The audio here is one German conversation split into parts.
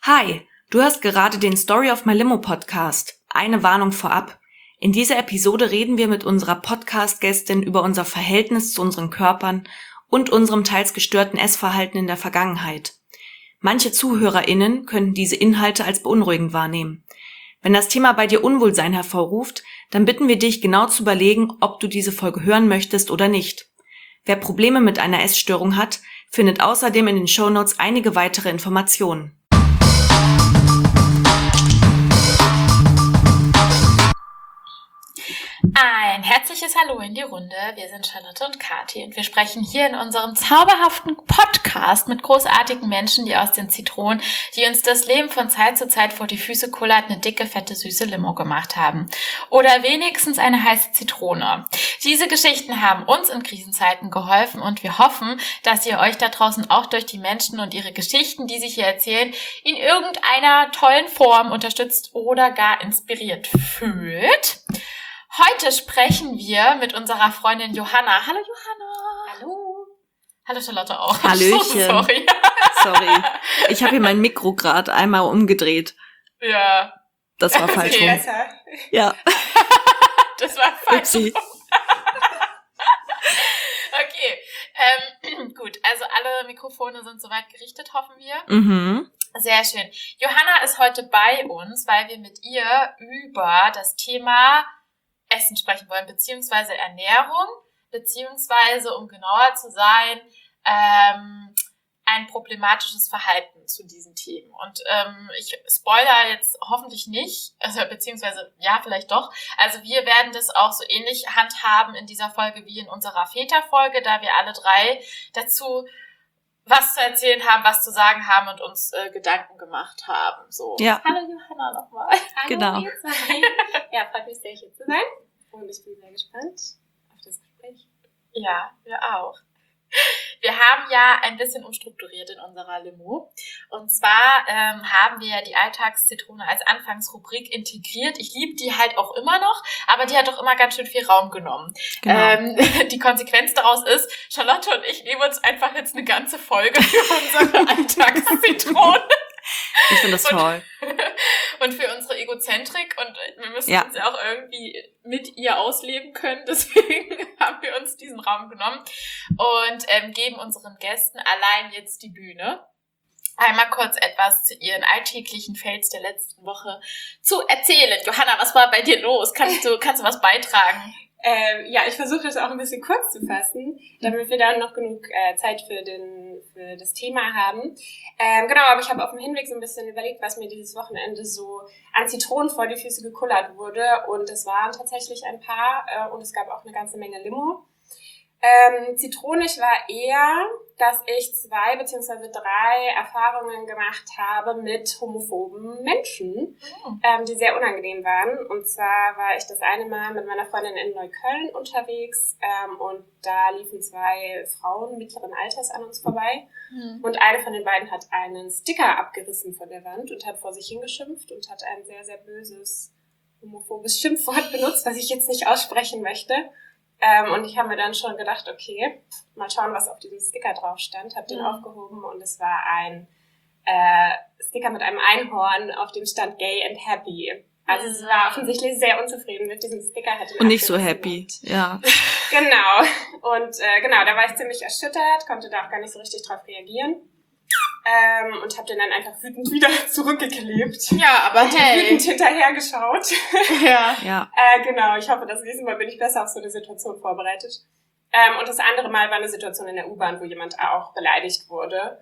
Hi, du hörst gerade den Story of My Limo Podcast. Eine Warnung vorab. In dieser Episode reden wir mit unserer Podcast-Gästin über unser Verhältnis zu unseren Körpern und unserem teils gestörten Essverhalten in der Vergangenheit. Manche ZuhörerInnen könnten diese Inhalte als beunruhigend wahrnehmen. Wenn das Thema bei dir Unwohlsein hervorruft, dann bitten wir dich, genau zu überlegen, ob du diese Folge hören möchtest oder nicht. Wer Probleme mit einer Essstörung hat, findet außerdem in den Shownotes einige weitere Informationen. Ein herzliches Hallo in die Runde. Wir sind Charlotte und Kathi und wir sprechen hier in unserem zauberhaften Podcast mit großartigen Menschen, die aus den Zitronen, die uns das Leben von Zeit zu Zeit vor die Füße kullert, eine dicke, fette, süße Limo gemacht haben. Oder wenigstens eine heiße Zitrone. Diese Geschichten haben uns in Krisenzeiten geholfen und wir hoffen, dass ihr euch da draußen auch durch die Menschen und ihre Geschichten, die sich hier erzählen, in irgendeiner tollen Form unterstützt oder gar inspiriert fühlt. Heute sprechen wir mit unserer Freundin Johanna. Hallo Johanna. Hallo. Hallo Charlotte auch. Hallöchen. Sorry. Sorry. Ich habe hier mein Mikro gerade einmal umgedreht. Ja. Das war falsch rum. Besser. Ja. Das war falsch. Upsi. Okay. Gut, also alle Mikrofone sind soweit gerichtet, hoffen wir. Mhm. Sehr schön. Johanna ist heute bei uns, weil wir mit ihr über das Thema Essen sprechen wollen, beziehungsweise Ernährung, beziehungsweise, um genauer zu sein, ein problematisches Verhalten zu diesen Themen. Und ich spoiler jetzt hoffentlich nicht, also beziehungsweise ja, vielleicht doch. Also wir werden das auch so ähnlich handhaben in dieser Folge wie in unserer Väterfolge, da wir alle drei dazu was zu erzählen haben, was zu sagen haben und uns Gedanken gemacht haben. So. Ja. Hallo Johanna nochmal. Hallo, Genau. ihr zwei. Ja, freut mich sehr, hier zu sein. Und ich bin sehr gespannt auf das Gespräch. Ja, wir auch. Wir haben ja ein bisschen umstrukturiert in unserer Limo. Und zwar haben wir ja die Alltagszitrone als Anfangsrubrik integriert. Ich liebe die halt auch immer noch, aber die hat doch immer ganz schön viel Raum genommen. Genau. Die Konsequenz daraus ist, Charlotte und ich nehmen uns einfach jetzt eine ganze Folge für unsere Alltagszitrone. Ich finde das toll. Und für unsere Egozentrik und wir müssen Ja. uns ja auch irgendwie mit ihr ausleben können. Deswegen haben wir uns diesen Raum genommen und geben unseren Gästen allein jetzt die Bühne. Einmal kurz etwas zu ihren alltäglichen Fails der letzten Woche zu erzählen. Johanna, was war bei dir los? Kannst du was beitragen? Ja, ich versuche das auch ein bisschen kurz zu fassen, damit wir dann noch genug Zeit für das Thema haben. Genau, aber ich habe auf dem Hinweg so ein bisschen überlegt, was mir dieses Wochenende so an Zitronen vor die Füße gekullert wurde. Und es waren tatsächlich ein paar und es gab auch eine ganze Menge Limo. Zitronig war eher, dass ich 2 bzw. 3 Erfahrungen gemacht habe mit homophoben Menschen, die sehr unangenehm waren. Und zwar war ich das eine Mal mit meiner Freundin in Neukölln unterwegs und da liefen 2 Frauen mittleren Alters an uns vorbei. Und eine von den beiden hat einen Sticker abgerissen von der Wand und hat vor sich hingeschimpft und hat ein sehr, sehr böses homophobes Schimpfwort benutzt, was ich jetzt nicht aussprechen möchte. Und ich habe mir dann schon gedacht, okay, mal schauen, was auf diesem Sticker drauf stand. Habe den aufgehoben und es war ein Sticker mit einem Einhorn, auf dem stand Gay and Happy. Also es war offensichtlich sehr unzufrieden mit diesem Sticker. Und nicht so happy, ja. Genau. Und genau, da war ich ziemlich erschüttert, konnte da auch gar nicht so richtig drauf reagieren. Und habe den dann einfach wütend wieder zurückgeklebt. Ja, aber hey. Wütend hinterhergeschaut. Ja. Ja. Genau, ich hoffe, das nächste Mal bin ich besser auf so eine Situation vorbereitet. Und das andere Mal war eine Situation in der U-Bahn, wo jemand auch beleidigt wurde.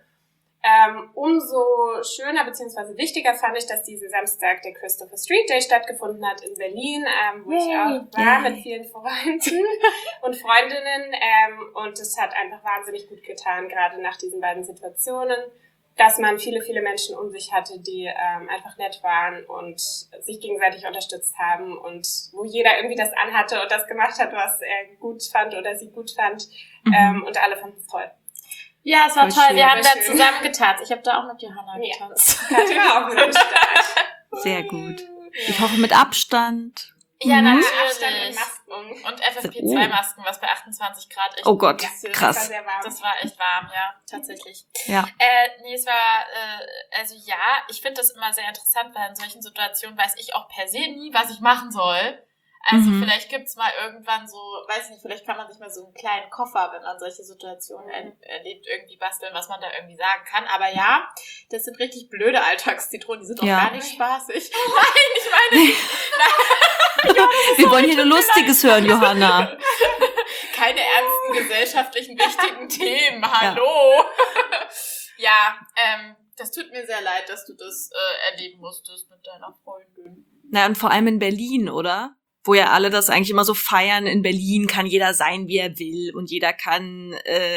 Umso schöner bzw. wichtiger fand ich, dass diesen Samstag der Christopher Street Day stattgefunden hat in Berlin, wo ich auch war mit vielen Freunden und Freundinnen. Und es hat einfach wahnsinnig gut getan, gerade nach diesen beiden Situationen, dass man viele, viele Menschen um sich hatte, die einfach nett waren und sich gegenseitig unterstützt haben und wo jeder irgendwie das anhatte und das gemacht hat, was er gut fand oder sie gut fand. Und alle fanden es toll. Ja, es war Voll toll. schön. Wir haben da Schön. zusammen getanzt. Ich habe da auch mit Johanna getanzt. Kathi war auch mit am Start. Sehr gut. Ich hoffe mit Abstand. Ja, Abstand und natürlich. Masken Und FFP2-Masken, was bei 28 Grad echt... Oh Gott, Das krass. war sehr warm. Das war echt warm, ja, tatsächlich. Ja. Nee, es war, also ja, ich finde das immer sehr interessant, weil in solchen Situationen weiß ich auch per se nie, was ich machen soll. Also vielleicht gibt's mal irgendwann so, weiß nicht, vielleicht kann man sich mal so einen kleinen Koffer, wenn man solche Situationen erlebt, irgendwie basteln, was man da irgendwie sagen kann. Aber ja, das sind richtig blöde Alltagszitronen, die sind auch gar nicht spaßig. Nein, ich meine, Wir wollen hier nur Lustiges hören, Johanna. keine ernsten gesellschaftlichen wichtigen Themen, hallo. Ja, das tut mir sehr leid, dass du das erleben musstest mit deiner Freundin. Na, und vor allem in Berlin, oder? Wo ja alle das eigentlich immer so feiern. In Berlin kann jeder sein, wie er will. Und jeder kann,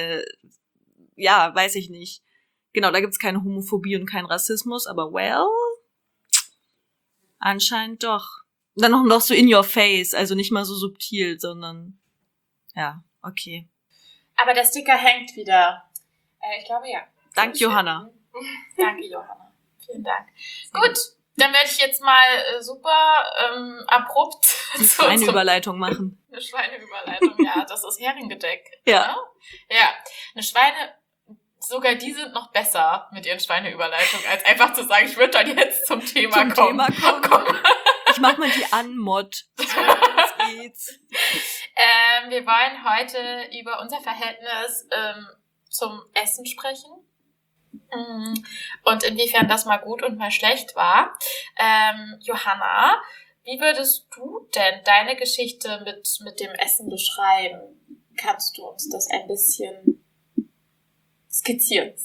weiß ich nicht. Genau, da gibt's keine Homophobie und keinen Rassismus. Aber anscheinend doch. Und dann noch so in your face. Also nicht mal so subtil, sondern ja, okay. Aber der Sticker hängt wieder. Ich glaube, ja. Dank Johanna. Danke, Johanna. Vielen Dank. Gut, dann werde ich jetzt mal super abrupt Eine Schweineüberleitung machen. Eine Schweineüberleitung, ja, das ist Heringedeck. Ja. Ja, eine Schweine, sogar die sind noch besser mit ihren Schweineüberleitungen, als einfach zu sagen, ich würde dann jetzt zum Thema kommen. Ich mach mal die Anmod. So, los geht's. Wir wollen heute über unser Verhältnis zum Essen sprechen. Und inwiefern das mal gut und mal schlecht war. Johanna, wie würdest du denn deine Geschichte mit dem Essen beschreiben? Kannst du uns das ein bisschen skizzieren?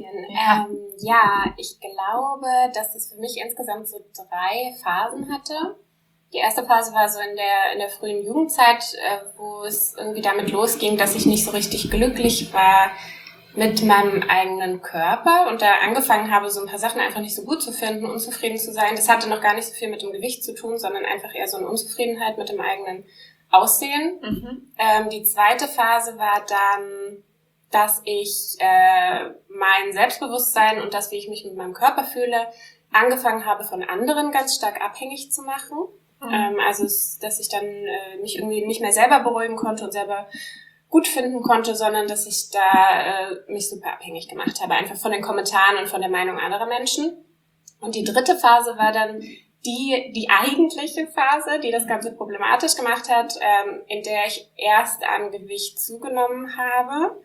Ja, ich glaube, dass es für mich insgesamt so 3 Phasen hatte. Die erste Phase war so in der frühen Jugendzeit, wo es irgendwie damit losging, dass ich nicht so richtig glücklich war mit meinem eigenen Körper und da angefangen habe, so ein paar Sachen einfach nicht so gut zu finden, unzufrieden zu sein. Das hatte noch gar nicht so viel mit dem Gewicht zu tun, sondern einfach eher so eine Unzufriedenheit mit dem eigenen Aussehen. Die zweite Phase war dann, dass ich mein Selbstbewusstsein und das, wie ich mich mit meinem Körper fühle, angefangen habe, von anderen ganz stark abhängig zu machen. Also, dass ich dann mich irgendwie nicht mehr selber beruhigen konnte und selber gut finden konnte, sondern dass ich da mich super abhängig gemacht habe, einfach von den Kommentaren und von der Meinung anderer Menschen. Und die dritte Phase war dann die eigentliche Phase, die das Ganze problematisch gemacht hat, in der ich erst an Gewicht zugenommen habe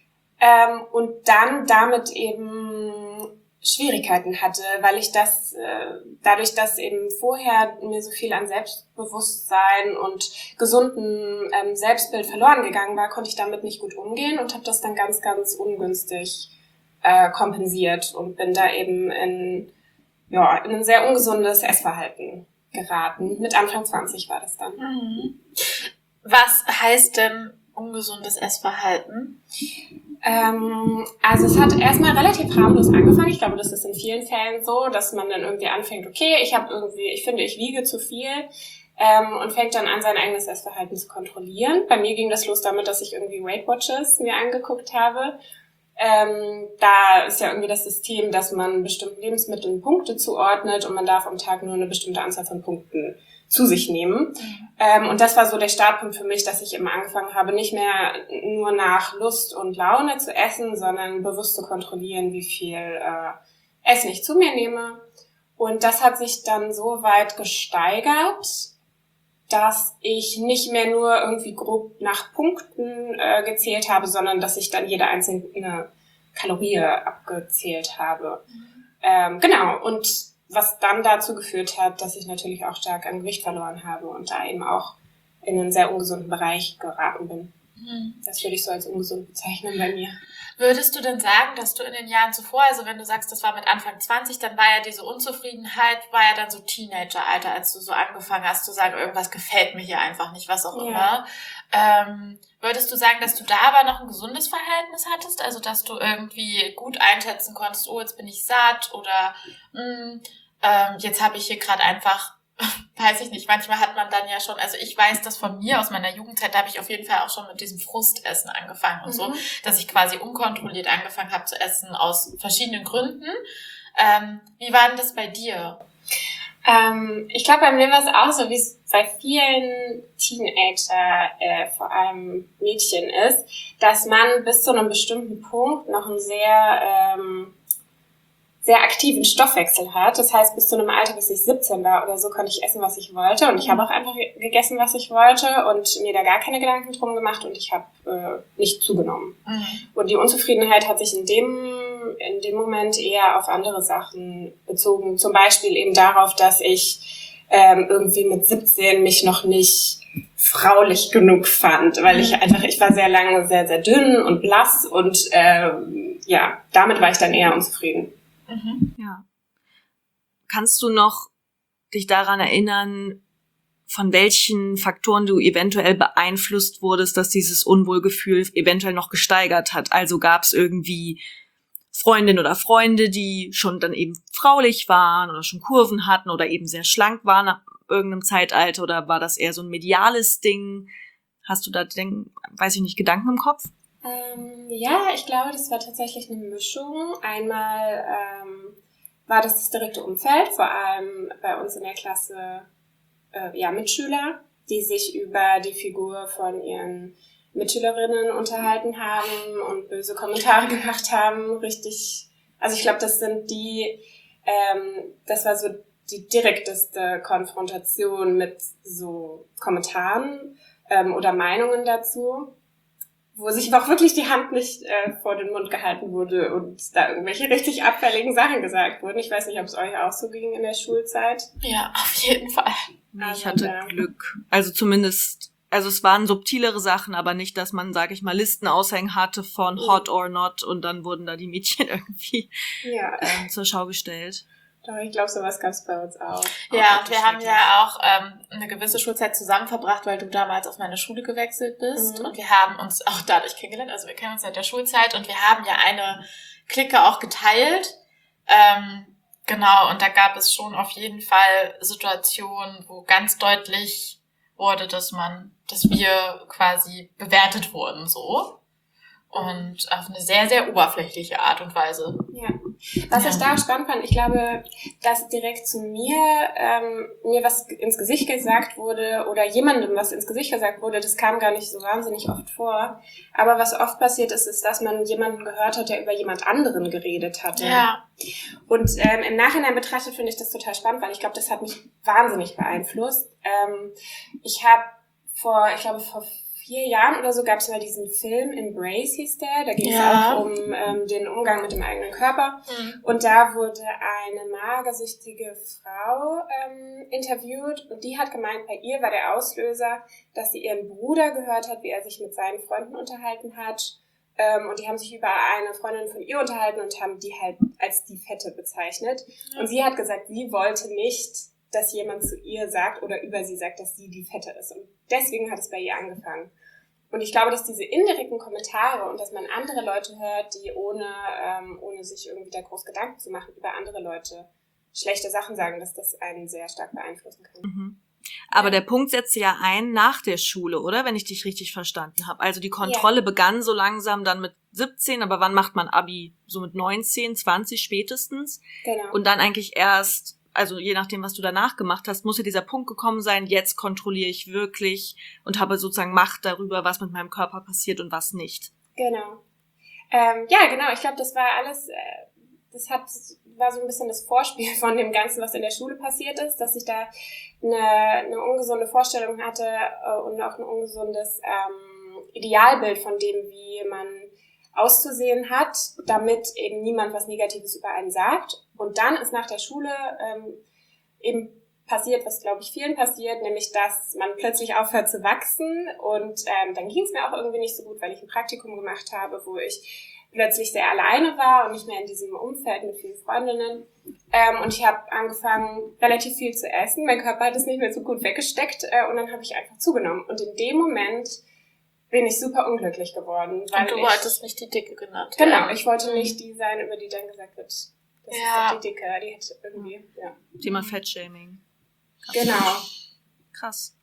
und dann damit eben Schwierigkeiten hatte, weil ich das, dadurch, dass eben vorher mir so viel an Selbstbewusstsein und gesunden Selbstbild verloren gegangen war, konnte ich damit nicht gut umgehen und habe das dann ganz, ganz ungünstig kompensiert und bin da eben in ein sehr ungesundes Essverhalten geraten. Mit Anfang 20 war das dann. Was heißt denn ungesundes Essverhalten? Also es hat erstmal relativ harmlos angefangen. Ich glaube, das ist in vielen Fällen so, dass man dann irgendwie anfängt, okay, ich finde, ich wiege zu viel und fängt dann an, sein eigenes Essverhalten zu kontrollieren. Bei mir ging das los damit, dass ich irgendwie Weight Watchers mir angeguckt habe. Da ist ja irgendwie das System, dass man bestimmten Lebensmitteln Punkte zuordnet und man darf am Tag nur eine bestimmte Anzahl von Punkten zu sich nehmen. Und das war so der Startpunkt für mich, dass ich immer angefangen habe, nicht mehr nur nach Lust und Laune zu essen, sondern bewusst zu kontrollieren, wie viel Essen ich zu mir nehme. Und das hat sich dann so weit gesteigert, dass ich nicht mehr nur irgendwie grob nach Punkten gezählt habe, sondern dass ich dann jede einzelne Kalorie abgezählt habe. Genau, und was dann dazu geführt hat, dass ich natürlich auch stark an Gewicht verloren habe und da eben auch in einen sehr ungesunden Bereich geraten bin. Das würde ich so als ungesund bezeichnen bei mir. Würdest du denn sagen, dass du in den Jahren zuvor, also wenn du sagst, das war mit Anfang 20, dann war ja diese Unzufriedenheit, war ja dann so Teenageralter, als du so angefangen hast zu sagen, irgendwas gefällt mir hier einfach nicht, was auch immer. Würdest du sagen, dass du da aber noch ein gesundes Verhältnis hattest? Also, dass du irgendwie gut einschätzen konntest, oh, jetzt bin ich satt oder jetzt habe ich hier gerade einfach, weiß ich nicht, manchmal hat man dann ja schon, also ich weiß das von mir aus meiner Jugendzeit, da habe ich auf jeden Fall auch schon mit diesem Frustessen angefangen und so, dass ich quasi unkontrolliert angefangen habe zu essen aus verschiedenen Gründen. Wie war denn das bei dir? Ich glaube, bei mir war es auch so, wie es bei vielen Teenager, vor allem Mädchen ist, dass man bis zu einem bestimmten Punkt noch einen sehr aktiven Stoffwechsel hat. Das heißt, bis zu einem Alter, bis ich 17 war oder so, konnte ich essen, was ich wollte. Und ich habe auch einfach gegessen, was ich wollte und mir da gar keine Gedanken drum gemacht und ich habe nicht zugenommen. Mhm. Und die Unzufriedenheit hat sich in dem Moment eher auf andere Sachen bezogen. Zum Beispiel eben darauf, dass ich irgendwie mit 17 mich noch nicht fraulich genug fand, weil ich war sehr lange sehr, sehr dünn und blass und damit war ich dann eher unzufrieden. Mhm. Ja. Kannst du noch dich daran erinnern, von welchen Faktoren du eventuell beeinflusst wurdest, dass dieses Unwohlgefühl eventuell noch gesteigert hat? Also gab es irgendwie Freundinnen oder Freunde, die schon dann eben fraulich waren oder schon Kurven hatten oder eben sehr schlank waren ab irgendeinem Zeitalter, oder war das eher so ein mediales Ding? Hast du da, Gedanken im Kopf? Ja, ich glaube, das war tatsächlich eine Mischung. Einmal war das direkte Umfeld, vor allem bei uns in der Klasse Mitschüler, die sich über die Figur von ihren Mitschülerinnen unterhalten haben und böse Kommentare gemacht haben. Richtig, also ich glaube, das war so die direkteste Konfrontation mit so Kommentaren oder Meinungen dazu, wo sich aber auch wirklich die Hand nicht vor den Mund gehalten wurde und da irgendwelche richtig abfälligen Sachen gesagt wurden. Ich weiß nicht, ob es euch auch so ging in der Schulzeit. Ja, auf jeden Fall. Ich hatte Glück. Also zumindest, es waren subtilere Sachen, aber nicht, dass man, sag ich mal, Listen aushängen hatte von hot or not und dann wurden da die Mädchen irgendwie zur Schau gestellt. Doch, ich glaube, sowas gab es bei uns auch. Ja, wir haben ja auch eine gewisse Schulzeit zusammen verbracht, weil du damals auf meine Schule gewechselt bist. Und wir haben uns auch dadurch kennengelernt. Also wir kennen uns seit der Schulzeit und wir haben ja eine Clique auch geteilt. Genau, und da gab es schon auf jeden Fall Situationen, wo ganz deutlich wurde, dass wir quasi bewertet wurden, so. Und auf eine sehr, sehr oberflächliche Art und Weise. Ja. Was ich da auch spannend fand, ich glaube, dass direkt zu mir was ins Gesicht gesagt wurde oder jemandem was ins Gesicht gesagt wurde, das kam gar nicht so wahnsinnig oft vor. Aber was oft passiert ist, dass man jemanden gehört hat, der über jemand anderen geredet hatte. Ja. Und im Nachhinein betrachtet finde ich das total spannend, weil ich glaube, das hat mich wahnsinnig beeinflusst. Ich habe vor 4 Jahren oder so gab es mal diesen Film, Embrace hieß der, da ging es auch um den Umgang mit dem eigenen Körper. Und da wurde eine magersüchtige Frau interviewt und die hat gemeint, bei ihr war der Auslöser, dass sie ihren Bruder gehört hat, wie er sich mit seinen Freunden unterhalten hat. Und die haben sich über eine Freundin von ihr unterhalten und haben die halt als die Fette bezeichnet. Und sie hat gesagt, sie wollte nicht, dass jemand zu ihr sagt oder über sie sagt, dass sie die Fette ist. Und deswegen hat es bei ihr angefangen. Und ich glaube, dass diese indirekten Kommentare und dass man andere Leute hört, die ohne sich irgendwie da groß Gedanken zu machen, über andere Leute schlechte Sachen sagen, dass das einen sehr stark beeinflussen kann. Mhm. Aber der Punkt setzte ja ein nach der Schule, oder? Wenn ich dich richtig verstanden habe. Also die Kontrolle begann so langsam dann mit 17, aber wann macht man Abi? So mit 19, 20 spätestens? Genau. Und dann eigentlich erst, also je nachdem, was du danach gemacht hast, muss ja dieser Punkt gekommen sein, jetzt kontrolliere ich wirklich und habe sozusagen Macht darüber, was mit meinem Körper passiert und was nicht. Genau. Genau. Ich glaube, das war alles, war so ein bisschen das Vorspiel von dem Ganzen, was in der Schule passiert ist, dass ich da eine ungesunde Vorstellung hatte und auch ein ungesundes Idealbild von dem, wie man auszusehen hat, damit eben niemand was Negatives über einen sagt. Und dann ist nach der Schule eben passiert, was glaube ich vielen passiert, nämlich dass man plötzlich aufhört zu wachsen und dann ging es mir auch irgendwie nicht so gut, weil ich ein Praktikum gemacht habe, wo ich plötzlich sehr alleine war und nicht mehr in diesem Umfeld mit vielen Freundinnen. Und ich habe angefangen, relativ viel zu essen. Mein Körper hat es nicht mehr so gut weggesteckt und dann habe ich einfach zugenommen. Und in dem Moment bin ich super unglücklich geworden. Weil und du wolltest nicht die Dicke genannt. Genau, ich wollte nicht die sein, über die dann gesagt wird, das ist doch die Dicke, die hätte irgendwie, Thema Fettshaming. Genau. Krass.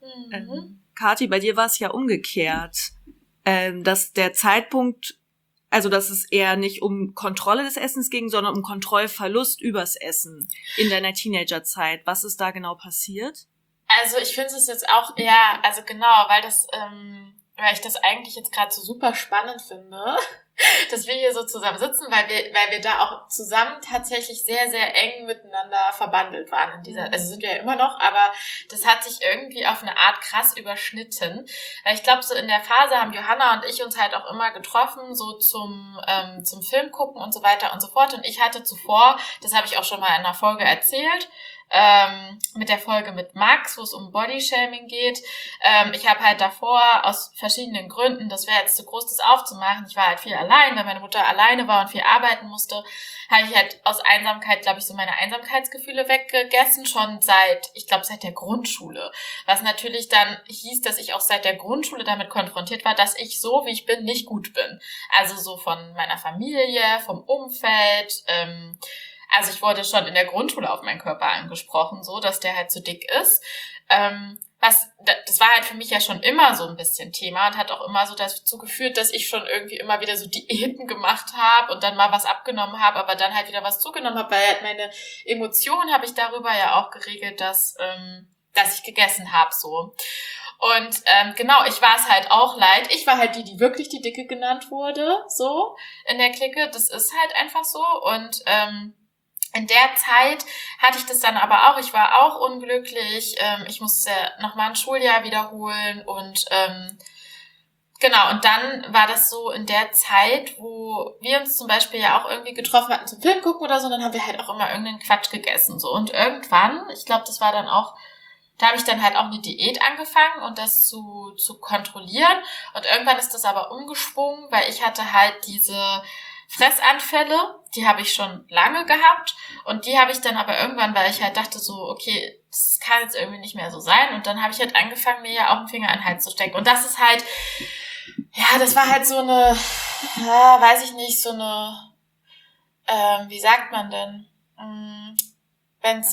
Kathi, bei dir war es ja umgekehrt, dass der Zeitpunkt, Also, dass es eher nicht um Kontrolle des Essens ging, sondern um Kontrollverlust übers Essen in deiner Teenagerzeit. Was ist da genau passiert? Also ich finde es jetzt auch, ja, also genau, weil ich das eigentlich jetzt gerade so super spannend finde, dass wir hier so zusammen sitzen, weil wir da auch zusammen tatsächlich sehr, sehr eng miteinander verbandelt waren in dieser, also sind wir ja immer noch, aber das hat sich irgendwie auf eine Art krass überschnitten. Weil ich glaube, so in der Phase haben Johanna und ich uns halt auch immer getroffen, so zum Film gucken und so weiter und so fort. Und ich hatte zuvor, das habe ich auch schon mal in einer Folge erzählt, mit der Folge mit Max, wo es um Bodyshaming geht. Ich habe halt davor aus verschiedenen Gründen, das wäre jetzt zu groß, das aufzumachen, ich war halt viel allein, weil meine Mutter alleine war und viel arbeiten musste, habe ich halt aus Einsamkeit, glaube ich, so meine Einsamkeitsgefühle weggegessen, schon seit der Grundschule. Was natürlich dann hieß, dass ich auch seit der Grundschule damit konfrontiert war, dass ich so, wie ich bin, nicht gut bin. Also so von meiner Familie, vom Umfeld, also ich wurde schon in der Grundschule auf meinen Körper angesprochen, so, dass der halt zu dick ist. Das war halt für mich ja schon immer so ein bisschen Thema und hat auch immer so dazu geführt, dass ich schon irgendwie immer wieder so Diäten gemacht habe und dann mal was abgenommen habe, aber dann halt wieder was zugenommen habe, weil halt meine Emotionen habe ich darüber ja auch geregelt, dass ich gegessen habe, so. Und genau, ich war es halt auch leid. Ich war halt die wirklich die Dicke genannt wurde, so, in der Clique. Das ist halt einfach so. Und in der Zeit hatte ich das dann aber auch. Ich war auch unglücklich. Ich musste nochmal ein Schuljahr wiederholen und genau. Und dann war das so in der Zeit, wo wir uns zum Beispiel ja auch irgendwie getroffen hatten zum Film gucken oder so. Dann haben wir halt auch immer irgendeinen Quatsch gegessen, so. Und irgendwann, ich glaube, das war dann auch, da habe ich dann halt auch eine Diät angefangen und das zu kontrollieren. Und irgendwann ist das aber umgeschwungen, weil ich hatte halt diese Fressanfälle, die habe ich schon lange gehabt und die habe ich dann aber irgendwann, weil ich halt dachte so, okay, das kann jetzt irgendwie nicht mehr so sein und dann habe ich halt angefangen, mir ja auch einen Finger in den Hals zu stecken und das ist halt, ja, das war halt so eine, weiß ich nicht, so eine, wie sagt man denn, wenn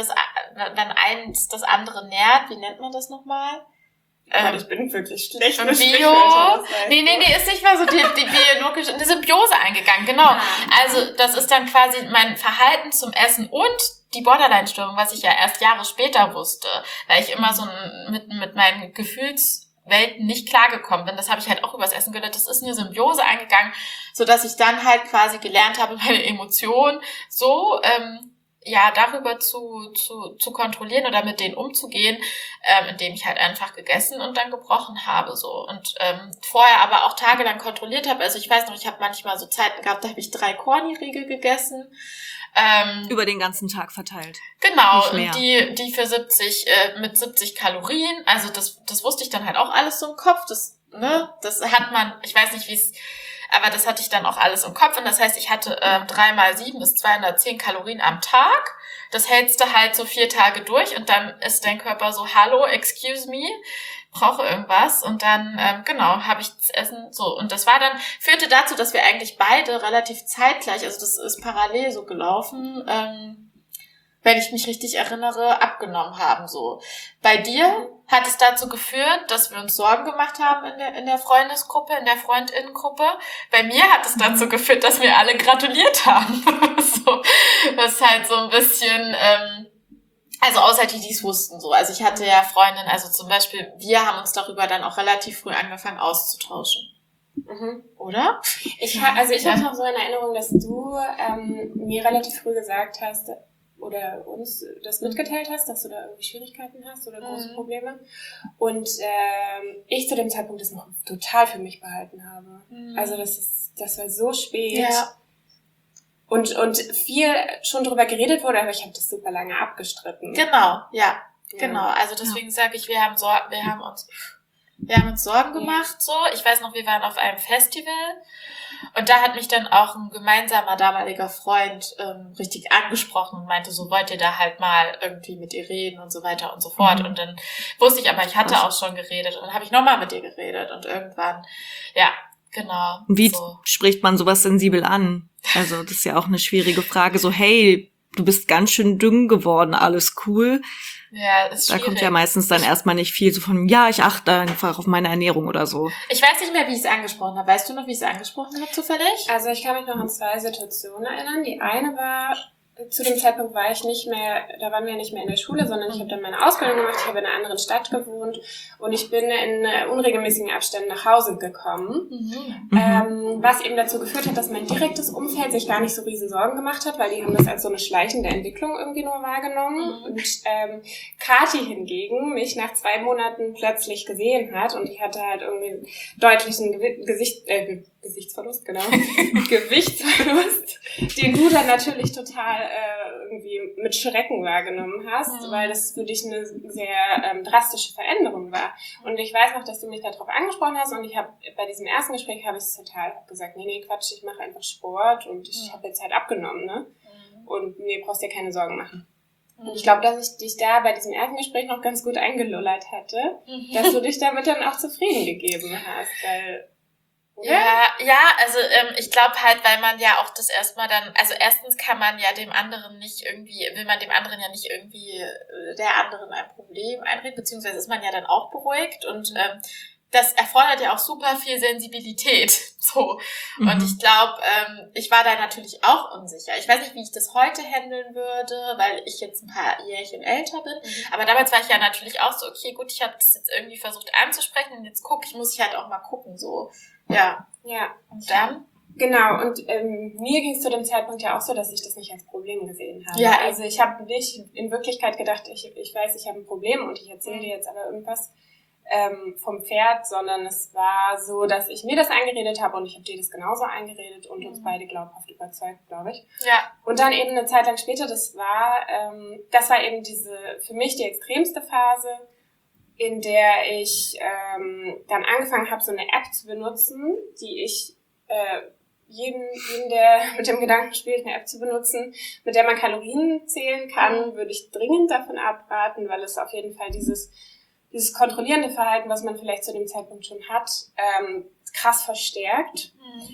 eins das andere nährt, wie nennt man das nochmal? Ich bin wirklich schlecht. Nee, ist nicht mal so die biologische, eine Symbiose eingegangen, genau. Also das ist dann quasi mein Verhalten zum Essen und die Borderline-Störung, was ich ja erst Jahre später wusste, weil ich immer so mit meinen Gefühlswelten nicht klargekommen bin. Das habe ich halt auch übers Essen gelernt. Das ist eine Symbiose eingegangen, so dass ich dann halt quasi gelernt habe, meine Emotionen so darüber zu kontrollieren oder mit denen umzugehen, indem ich halt einfach gegessen und dann gebrochen habe, so. Und vorher aber auch tagelang kontrolliert habe. Also ich weiß noch, ich habe manchmal so Zeiten gehabt, da habe ich 3 Corny-Riegel gegessen. Über den ganzen Tag verteilt. Genau, und die für 70 Kalorien, also das wusste ich dann halt auch alles so im Kopf, das hat man, ich weiß nicht, wie es, aber das hatte ich dann auch alles im Kopf und das heißt, ich hatte 3 mal 7 ist 210 Kalorien am Tag. Das hältst du halt so 4 Tage durch und dann ist dein Körper so, hallo, excuse me, brauche irgendwas und dann, habe ich das Essen so. Und das führte dazu, dass wir eigentlich beide relativ zeitgleich, also das ist parallel so gelaufen, wenn ich mich richtig erinnere, abgenommen haben, so. Bei dir hat es dazu geführt, dass wir uns Sorgen gemacht haben in der Freundesgruppe, in der Freundinnengruppe. Bei mir hat es dazu geführt, dass wir alle gratuliert haben. So, das ist halt so ein bisschen, also außer die es wussten, so. Also ich hatte ja Freundinnen, also zum Beispiel, wir haben uns darüber dann auch relativ früh angefangen auszutauschen. Mhm. Oder? Ich habe noch so eine Erinnerung, dass du mir relativ früh gesagt hast, oder uns das mitgeteilt hast, dass du da irgendwie Schwierigkeiten hast oder große Probleme. Und ich zu dem Zeitpunkt das noch total für mich behalten habe. Also das war so spät. Ja. Und viel schon drüber geredet wurde, aber ich habe das super lange abgestritten. Genau, ja. Genau. Also deswegen sage ich, wir haben uns Sorgen gemacht, so. Ich weiß noch, wir waren auf einem Festival und da hat mich dann auch ein gemeinsamer damaliger Freund richtig angesprochen und meinte, so, wollt ihr da halt mal irgendwie mit ihr reden und so weiter und so fort. Und dann wusste ich aber, ich hatte auch schon geredet und dann habe ich nochmal mit ihr geredet und irgendwann, ja, genau. Wie spricht man sowas sensibel an? Also das ist ja auch eine schwierige Frage. So, hey, du bist ganz schön dünn geworden, alles cool. Ja, ist schwierig. Da kommt ja meistens dann erstmal nicht viel so von, ja, ich achte einfach auf meine Ernährung oder so. Ich weiß nicht mehr, wie ich es angesprochen habe. Weißt du noch, wie ich es angesprochen habe, zufällig? Also ich kann mich noch an 2 Situationen erinnern. Die eine war, zu dem Zeitpunkt war ich nicht mehr, da waren wir nicht mehr in der Schule, sondern ich habe dann meine Ausbildung gemacht, ich habe in einer anderen Stadt gewohnt und ich bin in unregelmäßigen Abständen nach Hause gekommen. Was eben dazu geführt hat, dass mein direktes Umfeld sich gar nicht so riesen Sorgen gemacht hat, weil die haben das als so eine schleichende Entwicklung irgendwie nur wahrgenommen. Und Kathi hingegen mich nach 2 Monaten plötzlich gesehen hat und ich hatte halt irgendwie einen deutlichen Gewichtsverlust, den du dann natürlich total irgendwie mit Schrecken wahrgenommen hast, weil das für dich eine sehr drastische Veränderung war. Und ich weiß noch, dass du mich darauf angesprochen hast und ich habe bei diesem ersten Gespräch habe ich es total gesagt, nee, Quatsch, ich mache einfach Sport und ich habe jetzt halt abgenommen, ne? Und nee, brauchst dir keine Sorgen machen. Und ich glaube, dass ich dich da bei diesem ersten Gespräch noch ganz gut eingelullert hatte, dass du dich damit dann auch zufrieden gegeben hast, weil Ja, also ich glaube halt, weil man ja auch das erstmal dann, also erstens kann man ja dem anderen nicht irgendwie, will man dem anderen ja nicht irgendwie der anderen ein Problem einreden, beziehungsweise ist man ja dann auch beruhigt und das erfordert ja auch super viel Sensibilität, so. Und ich glaube, ich war da natürlich auch unsicher. Ich weiß nicht, wie ich das heute handeln würde, weil ich jetzt ein paar Jährchen älter bin. Aber damals war ich ja natürlich auch so, okay, gut, ich habe das jetzt irgendwie versucht anzusprechen und jetzt muss ich halt auch mal gucken, so. Ja. Und dann? Genau, und mir ging es zu dem Zeitpunkt ja auch so, dass ich das nicht als Problem gesehen habe. Ja. Also ich habe nicht in Wirklichkeit gedacht, ich weiß, ich habe ein Problem und ich erzähle dir jetzt aber irgendwas vom Pferd, sondern es war so, dass ich mir das eingeredet habe und ich habe dir das genauso eingeredet und uns beide glaubhaft überzeugt, glaube ich. Ja. Und dann eben eine Zeit lang später, das war eben für mich die extremste Phase, in der ich dann angefangen habe, so eine App zu benutzen, die ich jeden, der mit dem Gedanken spielt, eine App zu benutzen, mit der man Kalorien zählen kann, würde ich dringend davon abraten, weil es auf jeden Fall dieses kontrollierende Verhalten, was man vielleicht zu dem Zeitpunkt schon hat, krass verstärkt.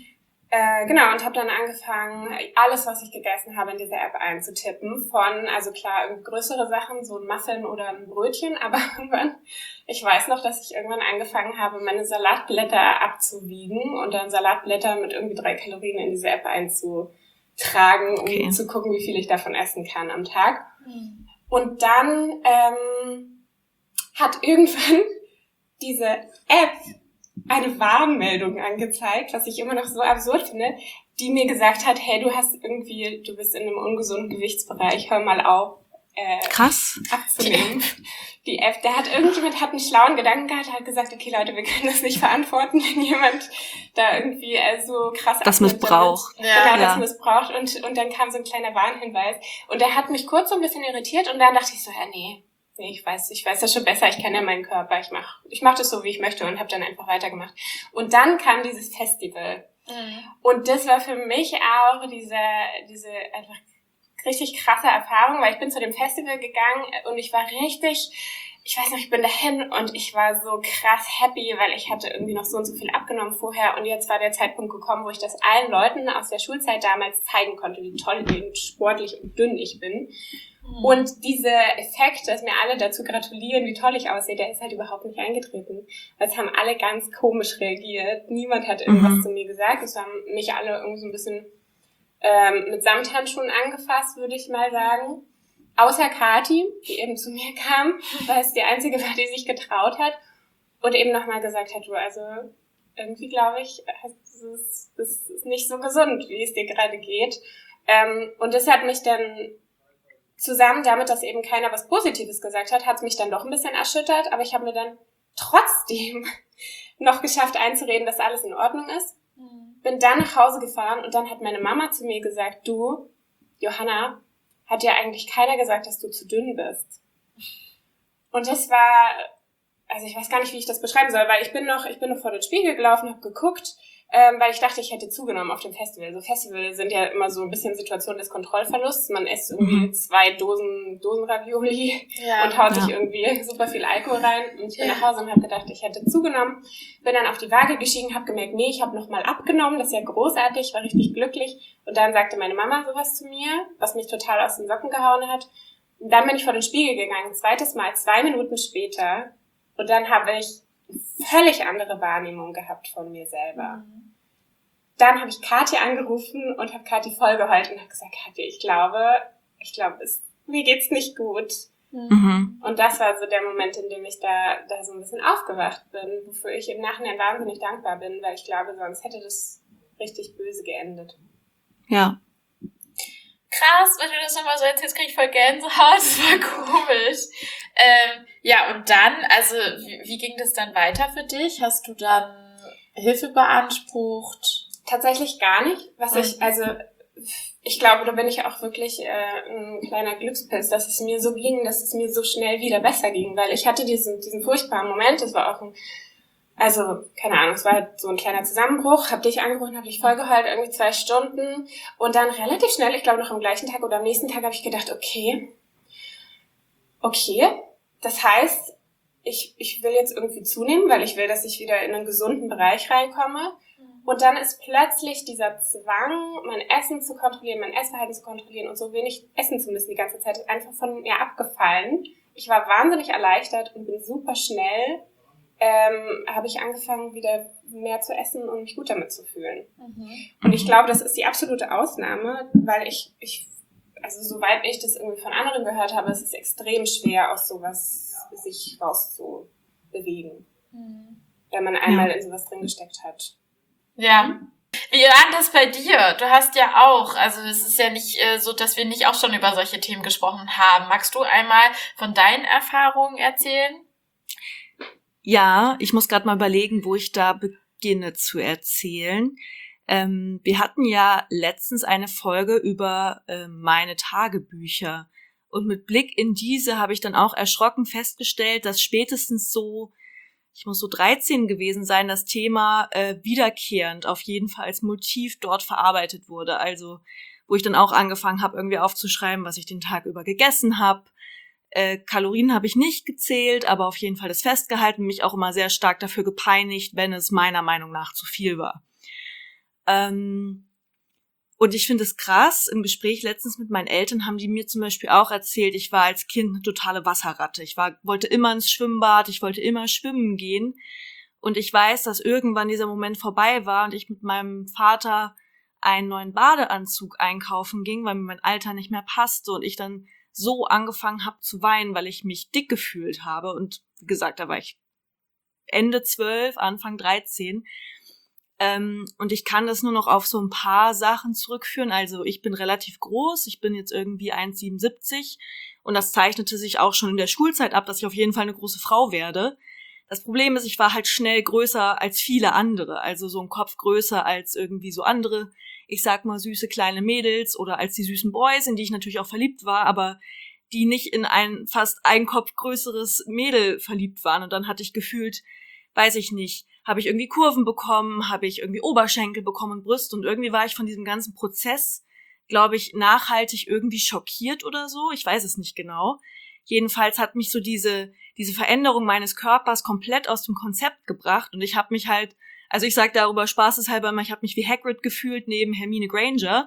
Genau, und habe dann angefangen, alles, was ich gegessen habe, in diese App einzutippen. Also klar, größere Sachen, so ein Muffin oder ein Brötchen, aber ich weiß noch, dass ich irgendwann angefangen habe, meine Salatblätter abzuwiegen und dann Salatblätter mit irgendwie 3 Kalorien in diese App einzutragen, um zu gucken, wie viel ich davon essen kann am Tag. Und dann hat irgendwann diese App eine Warnmeldung angezeigt, was ich immer noch so absurd finde, die mir gesagt hat, hey, du bist in einem ungesunden Gewichtsbereich, hör mal auf, krass abzunehmen. Die App, irgendjemand hat einen schlauen Gedanken gehabt, hat gesagt, okay Leute, wir können das nicht verantworten, wenn jemand da irgendwie so krass das missbraucht. Das missbraucht und dann kam so ein kleiner Warnhinweis und der hat mich kurz so ein bisschen irritiert und dann dachte ich so, nee, ich weiß das schon besser, ich kenne ja meinen Körper, ich mach das so, wie ich möchte und habe dann einfach weitergemacht. Und dann kam dieses Festival. Und das war für mich auch diese einfach richtig krasse Erfahrung, weil ich bin zu dem Festival gegangen und ich war richtig, ich weiß noch, ich bin dahin und ich war so krass happy, weil ich hatte irgendwie noch so und so viel abgenommen vorher und jetzt war der Zeitpunkt gekommen, wo ich das allen Leuten aus der Schulzeit damals zeigen konnte, wie toll, wie sportlich und dünn ich bin. Und dieser Effekt, dass mir alle dazu gratulieren, wie toll ich aussehe, der ist halt überhaupt nicht eingetreten. Es haben alle ganz komisch reagiert. Niemand hat irgendwas zu mir gesagt. Es haben mich alle irgendwie so ein bisschen mit Samthandschuhen angefasst, würde ich mal sagen. Außer Kathi, die eben zu mir kam, weil es die einzige war, die sich getraut hat und eben nochmal gesagt hat, du, also irgendwie glaube ich, das ist nicht so gesund, wie es dir gerade geht. Und das hat mich dann zusammen damit, dass eben keiner was Positives gesagt hat, hat es mich dann doch ein bisschen erschüttert, aber ich habe mir dann trotzdem noch geschafft einzureden, dass alles in Ordnung ist. Bin dann nach Hause gefahren und dann hat meine Mama zu mir gesagt, du, Johanna, hat dir eigentlich keiner gesagt, dass du zu dünn bist. Und das war, also ich weiß gar nicht, wie ich das beschreiben soll, weil ich bin noch vor den Spiegel gelaufen, habe geguckt, weil ich dachte, ich hätte zugenommen auf dem Festival. So Festivals sind ja immer so ein bisschen Situation des Kontrollverlusts. Man isst irgendwie 2 Dosen Ravioli und haut sich irgendwie super viel Alkohol rein. Und ich bin nach Hause und habe gedacht, ich hätte zugenommen. Bin dann auf die Waage gestiegen, habe gemerkt, nee, ich habe nochmal abgenommen. Das ist ja großartig, war richtig glücklich. Und dann sagte meine Mama sowas zu mir, was mich total aus den Socken gehauen hat. Und dann bin ich vor den Spiegel gegangen, zweites Mal, 2 Minuten später. Und dann habe ich eine völlig andere Wahrnehmung gehabt von mir selber. Dann habe ich Kathi angerufen und habe Kathi voll geheult und habe gesagt, Kathi, ich glaube, mir geht's nicht gut. Mhm. Und das war so der Moment, in dem ich da so ein bisschen aufgewacht bin, wofür ich im Nachhinein wahnsinnig dankbar bin, weil ich glaube, sonst hätte das richtig böse geendet. Ja. Krass, wenn du das nochmal so erzählst, krieg ich voll Gänsehaut, das war komisch. Ja, und dann, also wie ging das dann weiter für dich? Hast du dann Hilfe beansprucht? Tatsächlich gar nicht. Ich glaube, da bin ich auch wirklich ein kleiner Glückspilz, dass es mir so ging, dass es mir so schnell wieder besser ging, weil ich hatte diesen furchtbaren Moment, das war auch keine Ahnung, es war halt so ein kleiner Zusammenbruch, hab dich angerufen, hab dich vollgeheult, irgendwie 2 Stunden und dann relativ schnell, ich glaube noch am gleichen Tag oder am nächsten Tag habe ich gedacht, okay, das heißt, ich will jetzt irgendwie zunehmen, weil ich will, dass ich wieder in einen gesunden Bereich reinkomme. Und dann ist plötzlich dieser Zwang, mein Essen zu kontrollieren, mein Essverhalten zu kontrollieren und so wenig essen zu müssen die ganze Zeit, einfach von mir abgefallen. Ich war wahnsinnig erleichtert und bin super schnell, habe ich angefangen, wieder mehr zu essen und mich gut damit zu fühlen. Und ich glaube, das ist die absolute Ausnahme, weil also soweit ich das irgendwie von anderen gehört habe, ist es extrem schwer, aus sowas sich rauszubewegen, wenn man einmal in sowas drin gesteckt hat. Ja. Wie war das bei dir? Du hast ja auch, also es ist ja nicht so, dass wir nicht auch schon über solche Themen gesprochen haben. Magst du einmal von deinen Erfahrungen erzählen? Ja, ich muss gerade mal überlegen, wo ich da beginne zu erzählen. Wir hatten ja letztens eine Folge über meine Tagebücher. Und mit Blick in diese habe ich dann auch erschrocken festgestellt, dass spätestens ich muss so 13 gewesen sein, das Thema wiederkehrend auf jeden Fall als Motiv dort verarbeitet wurde. Also wo ich dann auch angefangen habe, irgendwie aufzuschreiben, was ich den Tag über gegessen habe. Kalorien habe ich nicht gezählt, aber auf jeden Fall das festgehalten, mich auch immer sehr stark dafür gepeinigt, wenn es meiner Meinung nach zu viel war. Und ich finde es krass, im Gespräch letztens mit meinen Eltern haben die mir zum Beispiel auch erzählt, ich war als Kind eine totale Wasserratte. Wollte immer ins Schwimmbad, ich wollte immer schwimmen gehen. Und ich weiß, dass irgendwann dieser Moment vorbei war und ich mit meinem Vater einen neuen Badeanzug einkaufen ging, weil mir mein Alter nicht mehr passte und ich dann so angefangen habe zu weinen, weil ich mich dick gefühlt habe. Und wie gesagt, da war ich Ende 12, Anfang 13. Und ich kann das nur noch auf so ein paar Sachen zurückführen. Also ich bin relativ groß, ich bin jetzt irgendwie 1,77 und das zeichnete sich auch schon in der Schulzeit ab, dass ich auf jeden Fall eine große Frau werde. Das Problem ist, ich war halt schnell größer als viele andere, also so ein Kopf größer als irgendwie so andere, ich sag mal süße kleine Mädels oder als die süßen Boys, in die ich natürlich auch verliebt war, aber die nicht in ein fast ein Kopf größeres Mädel verliebt waren. Und dann hatte ich gefühlt, weiß ich nicht, habe ich irgendwie Kurven bekommen, habe ich irgendwie Oberschenkel bekommen und Brüste und irgendwie war ich von diesem ganzen Prozess, glaube ich, nachhaltig irgendwie schockiert oder so. Ich weiß es nicht genau. Jedenfalls hat mich so diese Veränderung meines Körpers komplett aus dem Konzept gebracht und ich habe mich halt, also ich sage darüber spaßeshalber immer, ich habe mich wie Hagrid gefühlt neben Hermine Granger.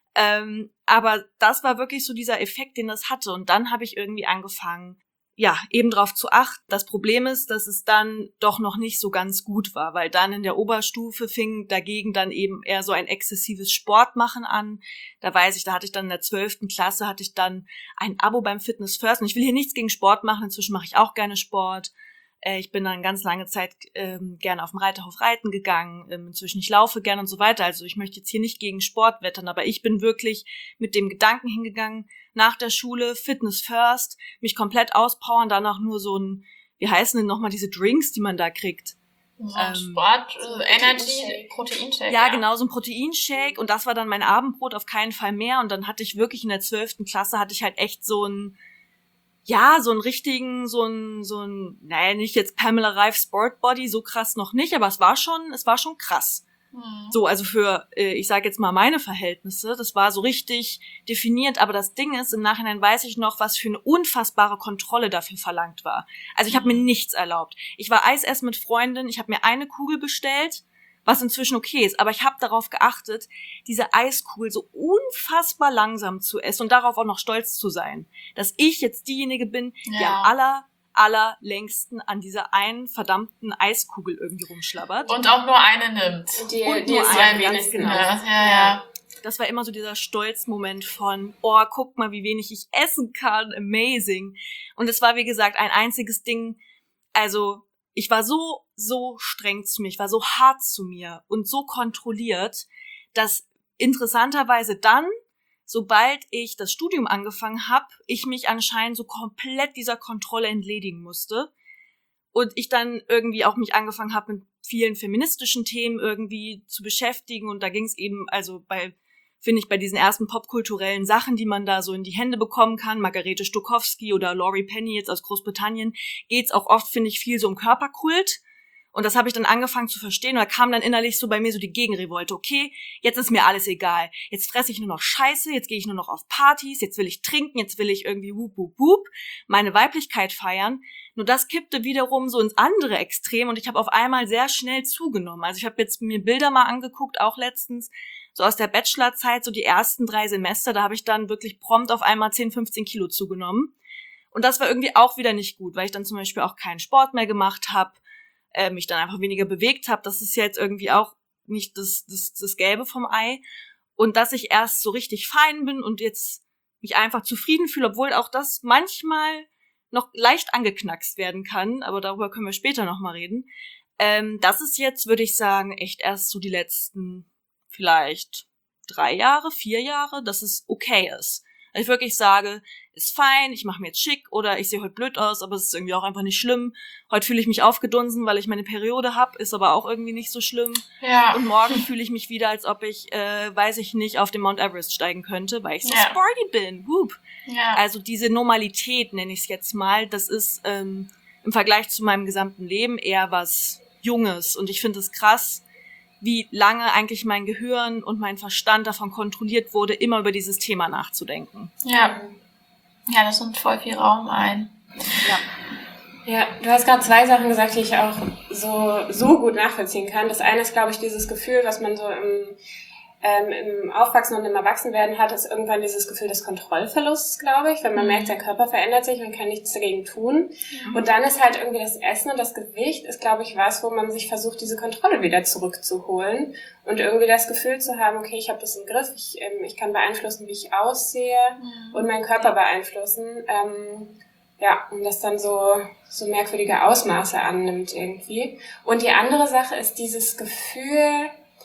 Aber das war wirklich so dieser Effekt, den das hatte. Und dann habe ich irgendwie angefangen, ja, eben drauf zu achten. Das Problem ist, dass es dann doch noch nicht so ganz gut war, weil dann in der Oberstufe fing dagegen dann eben eher so ein exzessives Sportmachen an. Da weiß ich, da hatte ich dann in der 12. Klasse, hatte ich dann ein Abo beim Fitness First. Und ich will hier nichts gegen Sport machen, inzwischen mache ich auch gerne Sport. Ich bin dann ganz lange Zeit gerne auf dem Reiterhof reiten gegangen. Inzwischen ich laufe gerne und so weiter. Also ich möchte jetzt hier nicht gegen Sport wettern, aber ich bin wirklich mit dem Gedanken hingegangen, nach der Schule Fitness First, mich komplett auspowern, danach nur so ein, wie heißen denn nochmal diese Drinks, die man da kriegt? Sport, Energy, Proteinshake. Ja, genau, so ein Proteinshake und das war dann mein Abendbrot, auf keinen Fall mehr. Und dann hatte ich wirklich in der 12. Klasse hatte ich halt echt so ein richtigen, naja, nicht jetzt Pamela Reif Sportbody, so krass noch nicht, aber es war schon krass. So, also für, ich sage jetzt mal meine Verhältnisse, das war so richtig definiert, aber das Ding ist, im Nachhinein weiß ich noch, was für eine unfassbare Kontrolle dafür verlangt war. Also ich habe mir nichts erlaubt. Ich war Eis essen mit Freundin, ich habe mir eine Kugel bestellt, was inzwischen okay ist. Aber ich habe darauf geachtet, diese Eiskugel so unfassbar langsam zu essen und darauf auch noch stolz zu sein, dass ich jetzt diejenige bin, die am allerlängsten an dieser einen verdammten Eiskugel irgendwie rumschlabbert. Und auch nur eine nimmt. Die nur ist eine, ganz genau. Ja. Das war immer so dieser Stolzmoment von, oh, guck mal, wie wenig ich essen kann, amazing. Und es war, wie gesagt, ein einziges Ding, also ich war so streng zu mir, ich war so hart zu mir und so kontrolliert, dass interessanterweise dann, sobald ich das Studium angefangen habe, ich mich anscheinend so komplett dieser Kontrolle entledigen musste und ich dann irgendwie auch mich angefangen habe, mit vielen feministischen Themen irgendwie zu beschäftigen und da ging es eben, also bei diesen ersten popkulturellen Sachen, die man da so in die Hände bekommen kann, Margarete Stokowski oder Laurie Penny jetzt aus Großbritannien, geht's auch oft, finde ich, viel so um Körperkult. Und das habe ich dann angefangen zu verstehen. Und da kam dann innerlich so bei mir so die Gegenrevolte. Okay, jetzt ist mir alles egal. Jetzt fresse ich nur noch Scheiße, jetzt gehe ich nur noch auf Partys, jetzt will ich trinken, jetzt will ich irgendwie meine Weiblichkeit feiern. Nur das kippte wiederum so ins andere Extrem und ich habe auf einmal sehr schnell zugenommen. Also ich habe jetzt mir Bilder mal angeguckt, auch letztens, so aus der Bachelorzeit, so die ersten 3 Semester, da habe ich dann wirklich prompt auf einmal 10, 15 Kilo zugenommen. Und das war irgendwie auch wieder nicht gut, weil ich dann zum Beispiel auch keinen Sport mehr gemacht habe, mich dann einfach weniger bewegt habe. Das ist ja jetzt irgendwie auch nicht das Gelbe vom Ei. Und dass ich erst so richtig fein bin und jetzt mich einfach zufrieden fühle, obwohl auch das manchmal noch leicht angeknackst werden kann, aber darüber können wir später nochmal reden. Das ist jetzt, würde ich sagen, echt erst so die letzten vielleicht 3 Jahre, 4 Jahre, dass es okay ist. Also ich wirklich sage, ist fein, ich mache mir jetzt schick oder ich sehe heute blöd aus, aber es ist irgendwie auch einfach nicht schlimm. Heute fühle ich mich aufgedunsen, weil ich meine Periode habe, ist aber auch irgendwie nicht so schlimm. Ja. Und morgen fühle ich mich wieder, als ob ich, weiß ich nicht, auf den Mount Everest steigen könnte, weil ich so sporty bin. Whoop. Ja. Also diese Normalität, nenne ich es jetzt mal, das ist im Vergleich zu meinem gesamten Leben eher was Junges. Und ich finde es krass, wie lange eigentlich mein Gehirn und mein Verstand davon kontrolliert wurde, immer über dieses Thema nachzudenken. Ja, das nimmt voll viel Raum ein. Ja, du hast gerade 2 Sachen gesagt, die ich auch so gut nachvollziehen kann. Das eine ist, glaube ich, dieses Gefühl, was man so im Aufwachsen und im Erwachsenwerden hat, ist irgendwann dieses Gefühl des Kontrollverlusts, glaube ich, wenn man merkt, der Körper verändert sich, man kann nichts dagegen tun. Und dann ist halt irgendwie das Essen und das Gewicht ist, glaube ich, was, wo man sich versucht, diese Kontrolle wieder zurückzuholen und irgendwie das Gefühl zu haben, okay, ich habe das im Griff, ich kann beeinflussen, wie ich aussehe und meinen Körper beeinflussen. Und das dann so merkwürdige Ausmaße annimmt irgendwie. Und die andere Sache ist dieses Gefühl,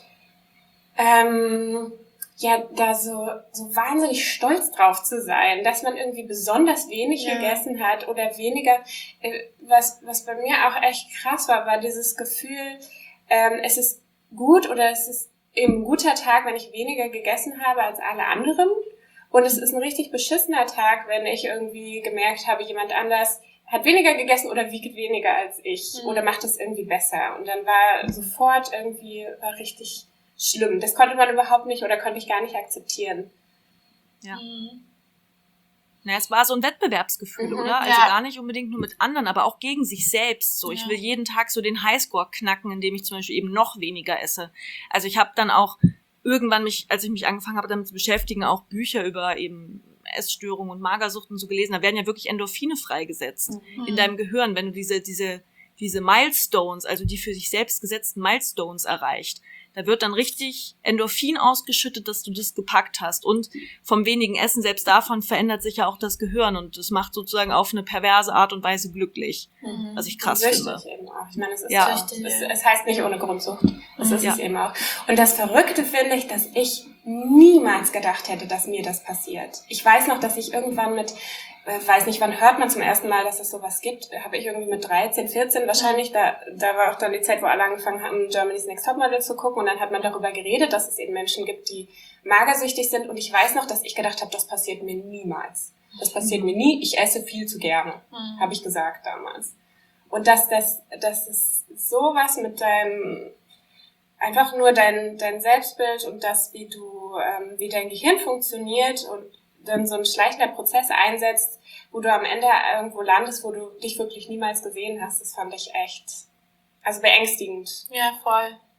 da so wahnsinnig stolz drauf zu sein, dass man irgendwie besonders wenig gegessen hat oder weniger. Was bei mir auch echt krass war dieses Gefühl, es ist gut oder es ist eben ein guter Tag, wenn ich weniger gegessen habe als alle anderen. Und es ist ein richtig beschissener Tag, wenn ich irgendwie gemerkt habe, jemand anders hat weniger gegessen oder wiegt weniger als ich oder macht es irgendwie besser. Und dann war sofort war richtig schlimm. Das konnte man überhaupt nicht oder konnte ich gar nicht akzeptieren. Ja. Na, es war so ein Wettbewerbsgefühl, oder? Also gar nicht unbedingt nur mit anderen, aber auch gegen sich selbst. So, ich will jeden Tag so den Highscore knacken, indem ich zum Beispiel eben noch weniger esse. Also ich habe dann auch irgendwann als ich mich angefangen habe, damit zu beschäftigen, auch Bücher über eben Essstörungen und Magersucht und so gelesen. Da werden ja wirklich Endorphine freigesetzt in deinem Gehirn, wenn du diese Milestones, also die für sich selbst gesetzten Milestones erreicht. Da wird dann richtig Endorphin ausgeschüttet, dass du das gepackt hast. Und vom wenigen Essen, selbst davon verändert sich ja auch das Gehirn. Und das macht sozusagen auf eine perverse Art und Weise glücklich. Was ich krass finde. Eben auch. Ich meine, es ist süchtig. Es heißt nicht ohne Grundsucht. Das ist es eben auch. Und das Verrückte finde ich, dass ich niemals gedacht hätte, dass mir das passiert. Ich weiß noch, dass ich irgendwann weiß nicht, wann hört man zum ersten Mal, dass es sowas gibt. Habe ich irgendwie mit 13, 14 wahrscheinlich, da war auch dann die Zeit, wo alle angefangen haben, Germany's Next Topmodel zu gucken und dann hat man darüber geredet, dass es eben Menschen gibt, die magersüchtig sind und ich weiß noch, dass ich gedacht habe, das passiert mir niemals. Das passiert mir nie, ich esse viel zu gerne, habe ich gesagt damals. Und dass es sowas mit einfach nur dein Selbstbild und das, wie dein Gehirn funktioniert und dann so ein schleichender Prozess einsetzt, wo du am Ende irgendwo landest, wo du dich wirklich niemals gesehen hast, das fand ich echt, beängstigend. Ja, voll.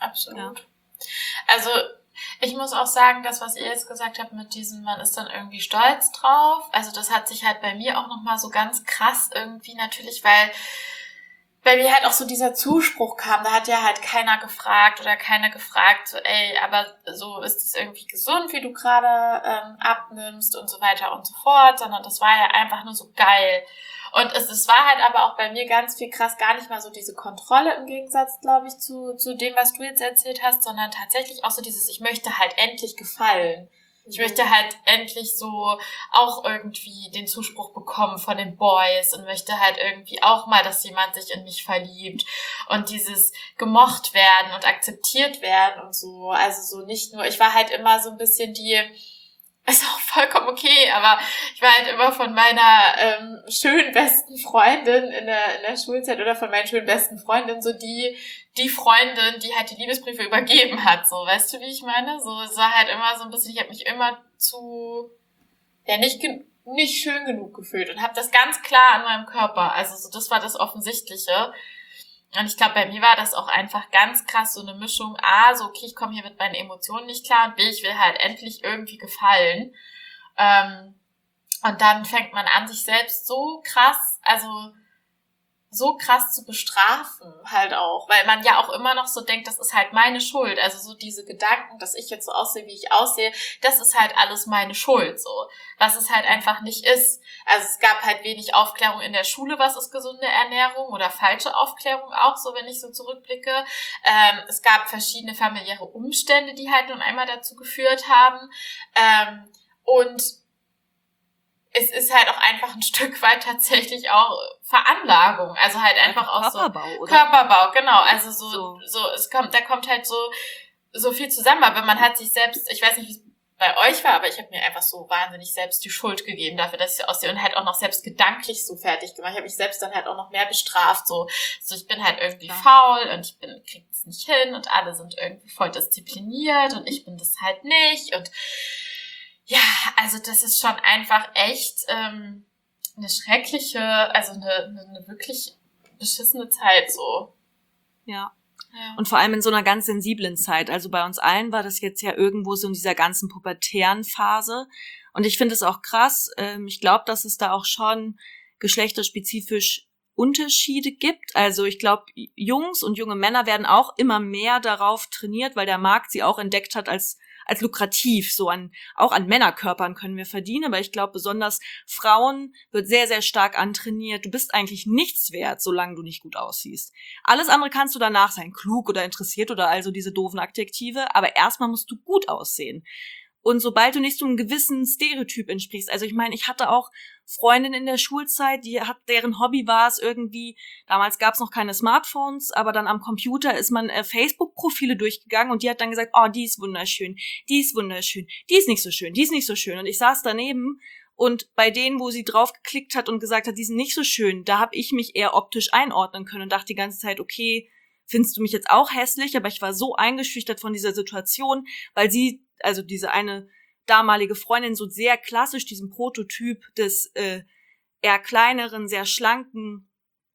absolut. Ja. Also ich muss auch sagen, das, was ihr jetzt gesagt habt mit diesem, man ist dann irgendwie stolz drauf, also das hat sich halt bei mir auch nochmal so ganz krass irgendwie natürlich, weil bei mir halt auch so dieser Zuspruch kam, da hat ja halt keiner gefragt oder keine gefragt, so ey, aber so ist es irgendwie gesund, wie du gerade abnimmst und so weiter und so fort, sondern das war ja einfach nur so geil. Und es war halt aber auch bei mir ganz viel krass, gar nicht mal so diese Kontrolle im Gegensatz, glaube ich, zu dem, was du jetzt erzählt hast, sondern tatsächlich auch so dieses, ich möchte halt endlich gefallen. Ich möchte halt endlich so auch irgendwie den Zuspruch bekommen von den Boys und möchte halt irgendwie auch mal, dass jemand sich in mich verliebt und dieses gemocht werden und akzeptiert werden und so. Also so nicht nur, ich war halt immer so ein bisschen ist auch vollkommen okay, aber ich war halt immer von meiner schönen besten Freundin in der Schulzeit oder von meinen schönen besten Freundinnen so die Freundin, die halt die Liebesbriefe übergeben hat, so, weißt du, wie ich meine? So, es war halt immer so ein bisschen, ich habe mich immer nicht schön genug gefühlt und habe das ganz klar an meinem Körper, also so, das war das Offensichtliche. Und ich glaube, bei mir war das auch einfach ganz krass so eine Mischung, A, so, okay, ich komme hier mit meinen Emotionen nicht klar und B, ich will halt endlich irgendwie gefallen. Und dann fängt man an, sich selbst so krass zu bestrafen halt auch, weil man ja auch immer noch so denkt, das ist halt meine Schuld. Also so diese Gedanken, dass ich jetzt so aussehe, wie ich aussehe, das ist halt alles meine Schuld, so. Was es halt einfach nicht ist. Also es gab halt wenig Aufklärung in der Schule, was ist gesunde Ernährung oder falsche Aufklärung auch, so wenn ich so zurückblicke. Es gab verschiedene familiäre Umstände, die halt nun einmal dazu geführt haben. Und es ist halt auch einfach ein Stück weit tatsächlich auch Veranlagung, also halt einfach auch Körperbau, so oder? Körperbau, genau, also so da kommt halt so viel zusammen, aber man hat sich selbst, ich weiß nicht, wie es bei euch war, aber ich habe mir einfach so wahnsinnig selbst die Schuld gegeben dafür, dass ich so aussehe und halt auch noch selbst gedanklich so fertig gemacht. Ich habe mich selbst dann halt auch noch mehr bestraft, so ich bin halt irgendwie faul und ich krieg es nicht hin und alle sind irgendwie voll diszipliniert und ich bin das halt nicht und ja, also das ist schon einfach echt eine schreckliche, also eine wirklich beschissene Zeit so. Ja. Und vor allem in so einer ganz sensiblen Zeit. Also bei uns allen war das jetzt ja irgendwo so in dieser ganzen pubertären Phase. Und ich finde es auch krass. Ich glaube, dass es da auch schon geschlechterspezifisch Unterschiede gibt. Also ich glaube, Jungs und junge Männer werden auch immer mehr darauf trainiert, weil der Markt sie auch entdeckt hat als lukrativ, auch an Männerkörpern können wir verdienen, aber ich glaube, besonders Frauen wird sehr, sehr stark antrainiert. Du bist eigentlich nichts wert, solange du nicht gut aussiehst. Alles andere kannst du danach sein, klug oder interessiert oder also diese doofen Adjektive, aber erstmal musst du gut aussehen. Und sobald du nicht so einem gewissen Stereotyp entsprichst, also ich meine, ich hatte auch Freundinnen in der Schulzeit, deren Hobby war es irgendwie, damals gab es noch keine Smartphones, aber dann am Computer ist man Facebook-Profile durchgegangen und die hat dann gesagt, oh, die ist wunderschön, die ist wunderschön, die ist nicht so schön, die ist nicht so schön. Und ich saß daneben und bei denen, wo sie drauf geklickt hat und gesagt hat, die sind nicht so schön, da habe ich mich eher optisch einordnen können und dachte die ganze Zeit, okay, findest du mich jetzt auch hässlich? Aber ich war so eingeschüchtert von dieser Situation, weil sie, also diese eine damalige Freundin, so sehr klassisch diesem Prototyp des eher kleineren, sehr schlanken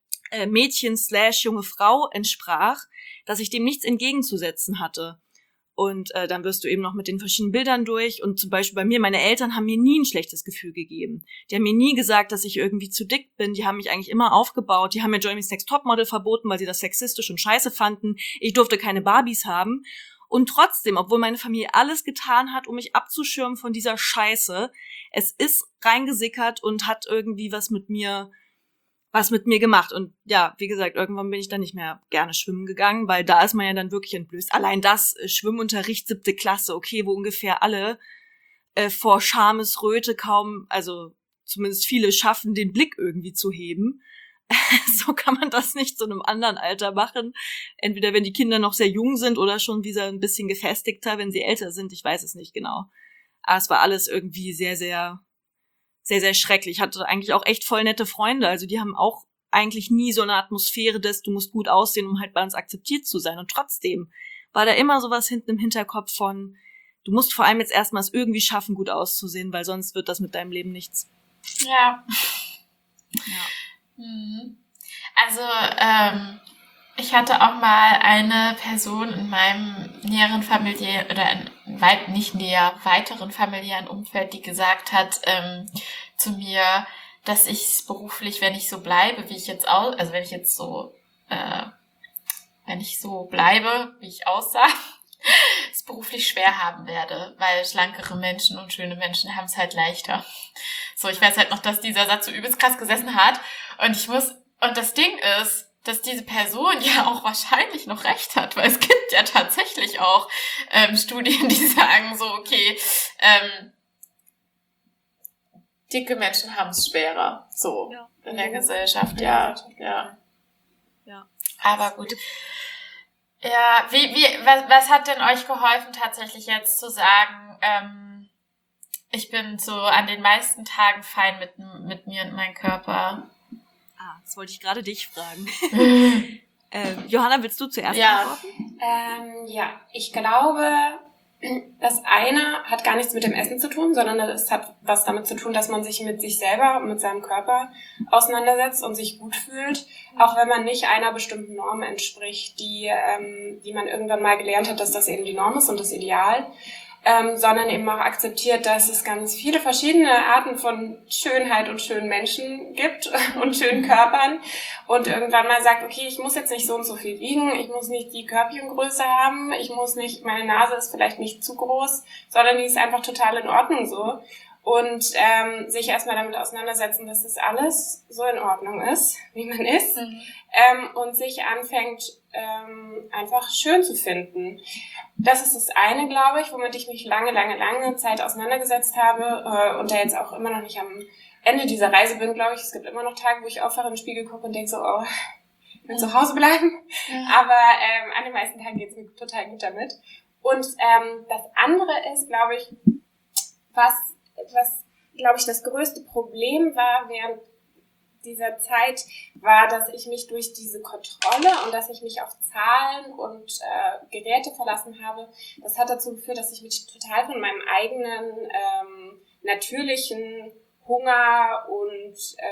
Mädchen/junge Frau entsprach, dass ich dem nichts entgegenzusetzen hatte. Und dann wirst du eben noch mit den verschiedenen Bildern durch. Und zum Beispiel bei mir, meine Eltern haben mir nie ein schlechtes Gefühl gegeben. Die haben mir nie gesagt, dass ich irgendwie zu dick bin. Die haben mich eigentlich immer aufgebaut. Die haben mir Germany's Next Topmodel verboten, weil sie das sexistisch und scheiße fanden. Ich durfte keine Barbies haben. Und trotzdem, obwohl meine Familie alles getan hat, um mich abzuschirmen von dieser Scheiße, es ist reingesickert und hat irgendwie was mit mir gemacht. Und ja, wie gesagt, irgendwann bin ich dann nicht mehr gerne schwimmen gegangen, weil da ist man ja dann wirklich entblößt. Allein das, Schwimmunterricht 7. Klasse, okay, wo ungefähr alle vor Schamesröte kaum, also zumindest viele schaffen, den Blick irgendwie zu heben. So kann man das nicht zu einem anderen Alter machen. Entweder wenn die Kinder noch sehr jung sind oder schon wieder ein bisschen gefestigter, wenn sie älter sind. Ich weiß es nicht genau. Aber es war alles irgendwie sehr, sehr, sehr, sehr schrecklich. Ich hatte eigentlich auch echt voll nette Freunde. Also die haben auch eigentlich nie so eine Atmosphäre des, du musst gut aussehen, um halt bei uns akzeptiert zu sein. Und trotzdem war da immer sowas hinten im Hinterkopf von, du musst vor allem jetzt erstmal es irgendwie schaffen, gut auszusehen, weil sonst wird das mit deinem Leben nichts. Ja. Ja. Also, Ich hatte auch mal eine Person in meinem näheren familiären oder nicht näher, weiteren familiären Umfeld, die gesagt hat zu mir, dass ich beruflich, wenn ich so bleibe, wie ich jetzt also wenn ich so bleibe, wie ich aussah, es beruflich schwer haben werde, weil schlankere Menschen und schöne Menschen haben es halt leichter. So, ich weiß halt noch, dass dieser Satz so übelst krass gesessen hat und das Ding ist, dass diese Person ja auch wahrscheinlich noch recht hat, weil es gibt ja tatsächlich auch Studien, die sagen so, okay, dicke Menschen haben es schwerer, so in der Gesellschaft, ja. Aber gut. Ja, was hat denn euch geholfen, tatsächlich jetzt zu sagen, ich bin so an den meisten Tagen fein mit mir und meinem Körper? Das wollte ich gerade dich fragen. Johanna, willst du zuerst antworten? Ich glaube, das eine hat gar nichts mit dem Essen zu tun, sondern es hat was damit zu tun, dass man sich mit sich selber, mit seinem Körper auseinandersetzt und sich gut fühlt, auch wenn man nicht einer bestimmten Norm entspricht, die man irgendwann mal gelernt hat, dass das eben die Norm ist und das Ideal. Sondern eben auch akzeptiert, dass es ganz viele verschiedene Arten von Schönheit und schönen Menschen gibt und schönen Körpern und irgendwann mal sagt, okay, ich muss jetzt nicht so und so viel wiegen, ich muss nicht die Körbchengröße haben, meine Nase ist vielleicht nicht zu groß, sondern die ist einfach total in Ordnung so und sich erstmal damit auseinandersetzen, dass das alles so in Ordnung ist, wie man ist und sich anfängt einfach schön zu finden. Das ist das eine, glaube ich, womit ich mich lange Zeit auseinandergesetzt habe und da jetzt auch immer noch nicht am Ende dieser Reise bin, glaube ich. Es gibt immer noch Tage, wo ich aufwache, in den Spiegel gucke und denke so, oh, ich will zu Hause bleiben. Ja. Aber an den meisten Tagen geht es mir total gut damit. Und das andere ist, glaube ich, was glaube ich, das größte Problem war während dieser Zeit, war, dass ich mich durch diese Kontrolle und dass ich mich auf Zahlen und Geräte verlassen habe, das hat dazu geführt, dass ich mich total von meinem eigenen natürlichen Hunger und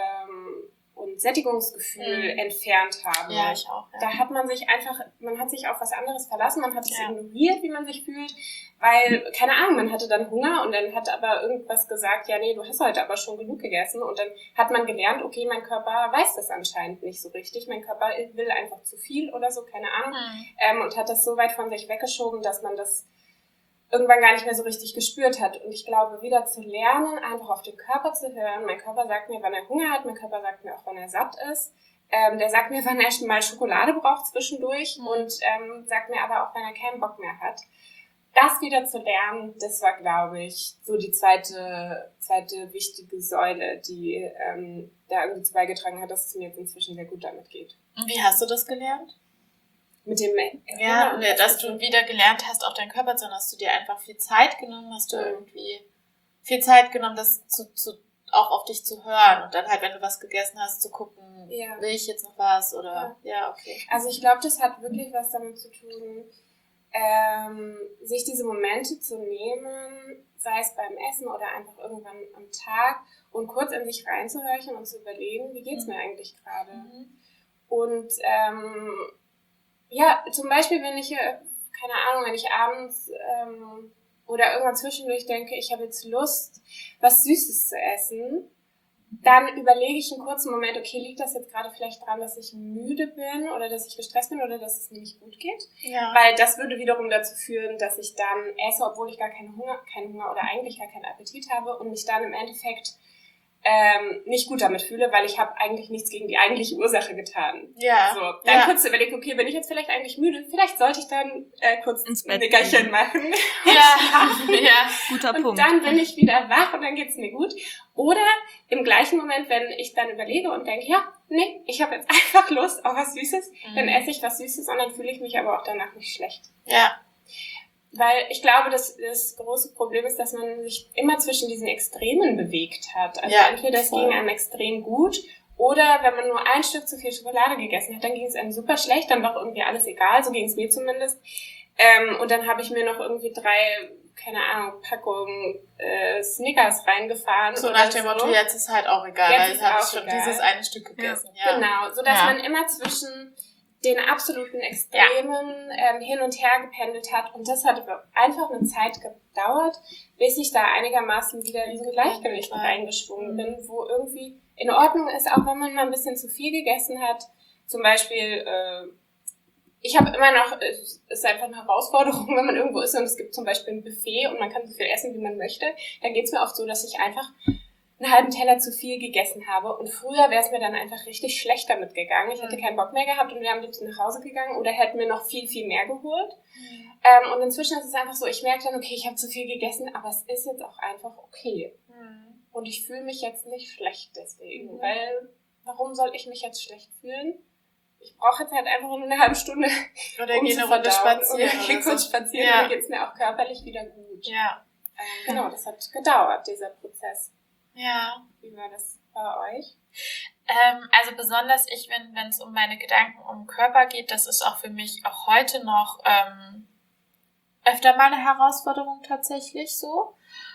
Sättigungsgefühl entfernt habe. Ja, ich auch. Ja. Da hat man hat sich auf was anderes verlassen, man hat es ignoriert, wie man sich fühlt, weil, keine Ahnung, man hatte dann Hunger und dann hat aber irgendwas gesagt, ja, nee, du hast heute aber schon genug gegessen und dann hat man gelernt, okay, mein Körper weiß das anscheinend nicht so richtig, mein Körper will einfach zu viel oder so, keine Ahnung, und hat das so weit von sich weggeschoben, dass man das irgendwann gar nicht mehr so richtig gespürt hat. Und ich glaube, wieder zu lernen, einfach auf den Körper zu hören. Mein Körper sagt mir, wann er Hunger hat. Mein Körper sagt mir auch, wann er satt ist. Der sagt mir, wann er schon mal Schokolade braucht zwischendurch. Und sagt mir aber auch, wenn er keinen Bock mehr hat. Das wieder zu lernen, das war, glaube ich, so die zweite wichtige Säule, die da irgendwie zu beigetragen hat, dass es mir jetzt inzwischen sehr gut damit geht. Und wie hast du das gelernt? Mit dem dass du wieder gelernt hast, auch deinen Körper, sondern hast du dir einfach viel Zeit genommen, hast du irgendwie viel Zeit genommen, das auch auf dich zu hören und dann halt, wenn du was gegessen hast, zu gucken, will ich jetzt noch was oder, okay. Also ich glaube, das hat wirklich was damit zu tun, sich diese Momente zu nehmen, sei es beim Essen oder einfach irgendwann am Tag und kurz in sich reinzuhorchen und zu überlegen, wie geht's mir eigentlich gerade? Und zum Beispiel, wenn ich, keine Ahnung, wenn ich abends oder irgendwann zwischendurch denke, ich habe jetzt Lust, was Süßes zu essen, dann überlege ich einen kurzen Moment, okay, liegt das jetzt gerade vielleicht daran, dass ich müde bin oder dass ich gestresst bin oder dass es mir nicht gut geht? Ja. Weil das würde wiederum dazu führen, dass ich dann esse, obwohl ich gar keinen Hunger oder eigentlich gar keinen Appetit habe und mich dann im Endeffekt nicht gut damit fühle, weil ich habe eigentlich nichts gegen die eigentliche Ursache getan. Ja. So, dann kurz zu überlegen, okay, bin ich jetzt vielleicht eigentlich müde? Vielleicht sollte ich dann kurz ein Nickerchen machen. Ja, guter Punkt. Und dann bin ich wieder wach und dann geht's mir gut. Oder im gleichen Moment, wenn ich dann überlege und denke, ich habe jetzt einfach Lust auf was Süßes, dann esse ich was Süßes und dann fühle ich mich aber auch danach nicht schlecht. Ja. Weil ich glaube, das große Problem ist, dass man sich immer zwischen diesen Extremen bewegt hat. Also entweder es ging einem extrem gut oder wenn man nur ein Stück zu viel Schokolade gegessen hat, dann ging es einem super schlecht, dann war irgendwie alles egal, so ging es mir zumindest. Und dann habe ich mir noch irgendwie 3, keine Ahnung, Packungen Snickers reingefahren. So nach dem Motto, jetzt ist halt auch egal, weil ich habe schon dieses eine Stück gegessen. Ja. Genau, so dass man immer zwischen den absoluten Extremen hin und her gependelt hat. Und das hat einfach eine Zeit gedauert, bis ich da einigermaßen wieder in so ein Gleichgewicht reingeschwungen bin, wo irgendwie in Ordnung ist, auch wenn man mal ein bisschen zu viel gegessen hat. Zum Beispiel, ich habe immer noch, es ist einfach eine Herausforderung, wenn man irgendwo ist und es gibt zum Beispiel ein Buffet und man kann so viel essen, wie man möchte. Dann geht's mir oft so, dass ich einfach einen halben Teller zu viel gegessen habe. Und früher wäre es mir dann einfach richtig schlecht damit gegangen. Ich hätte keinen Bock mehr gehabt und wäre am liebsten nach Hause gegangen oder hätte mir noch viel, viel mehr geholt. Und inzwischen ist es einfach so, ich merke dann, okay, ich habe zu viel gegessen, aber es ist jetzt auch einfach okay. Und ich fühle mich jetzt nicht schlecht deswegen, weil warum soll ich mich jetzt schlecht fühlen? Ich brauche jetzt halt einfach nur eine halbe Stunde, oder gehe eine Runde spazieren. Oder gehe kurz spazieren, dann geht's mir auch körperlich wieder gut. Ja. Genau, das hat gedauert, dieser Prozess. Ja. Wie war das bei euch? Also besonders wenn es um meine Gedanken um den Körper geht, das ist auch für mich auch heute noch öfter mal eine Herausforderung tatsächlich so.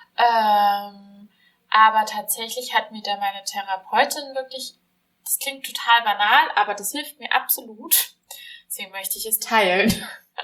Aber tatsächlich hat mir da meine Therapeutin wirklich, das klingt total banal, aber das hilft mir absolut. Deswegen möchte ich es teilen.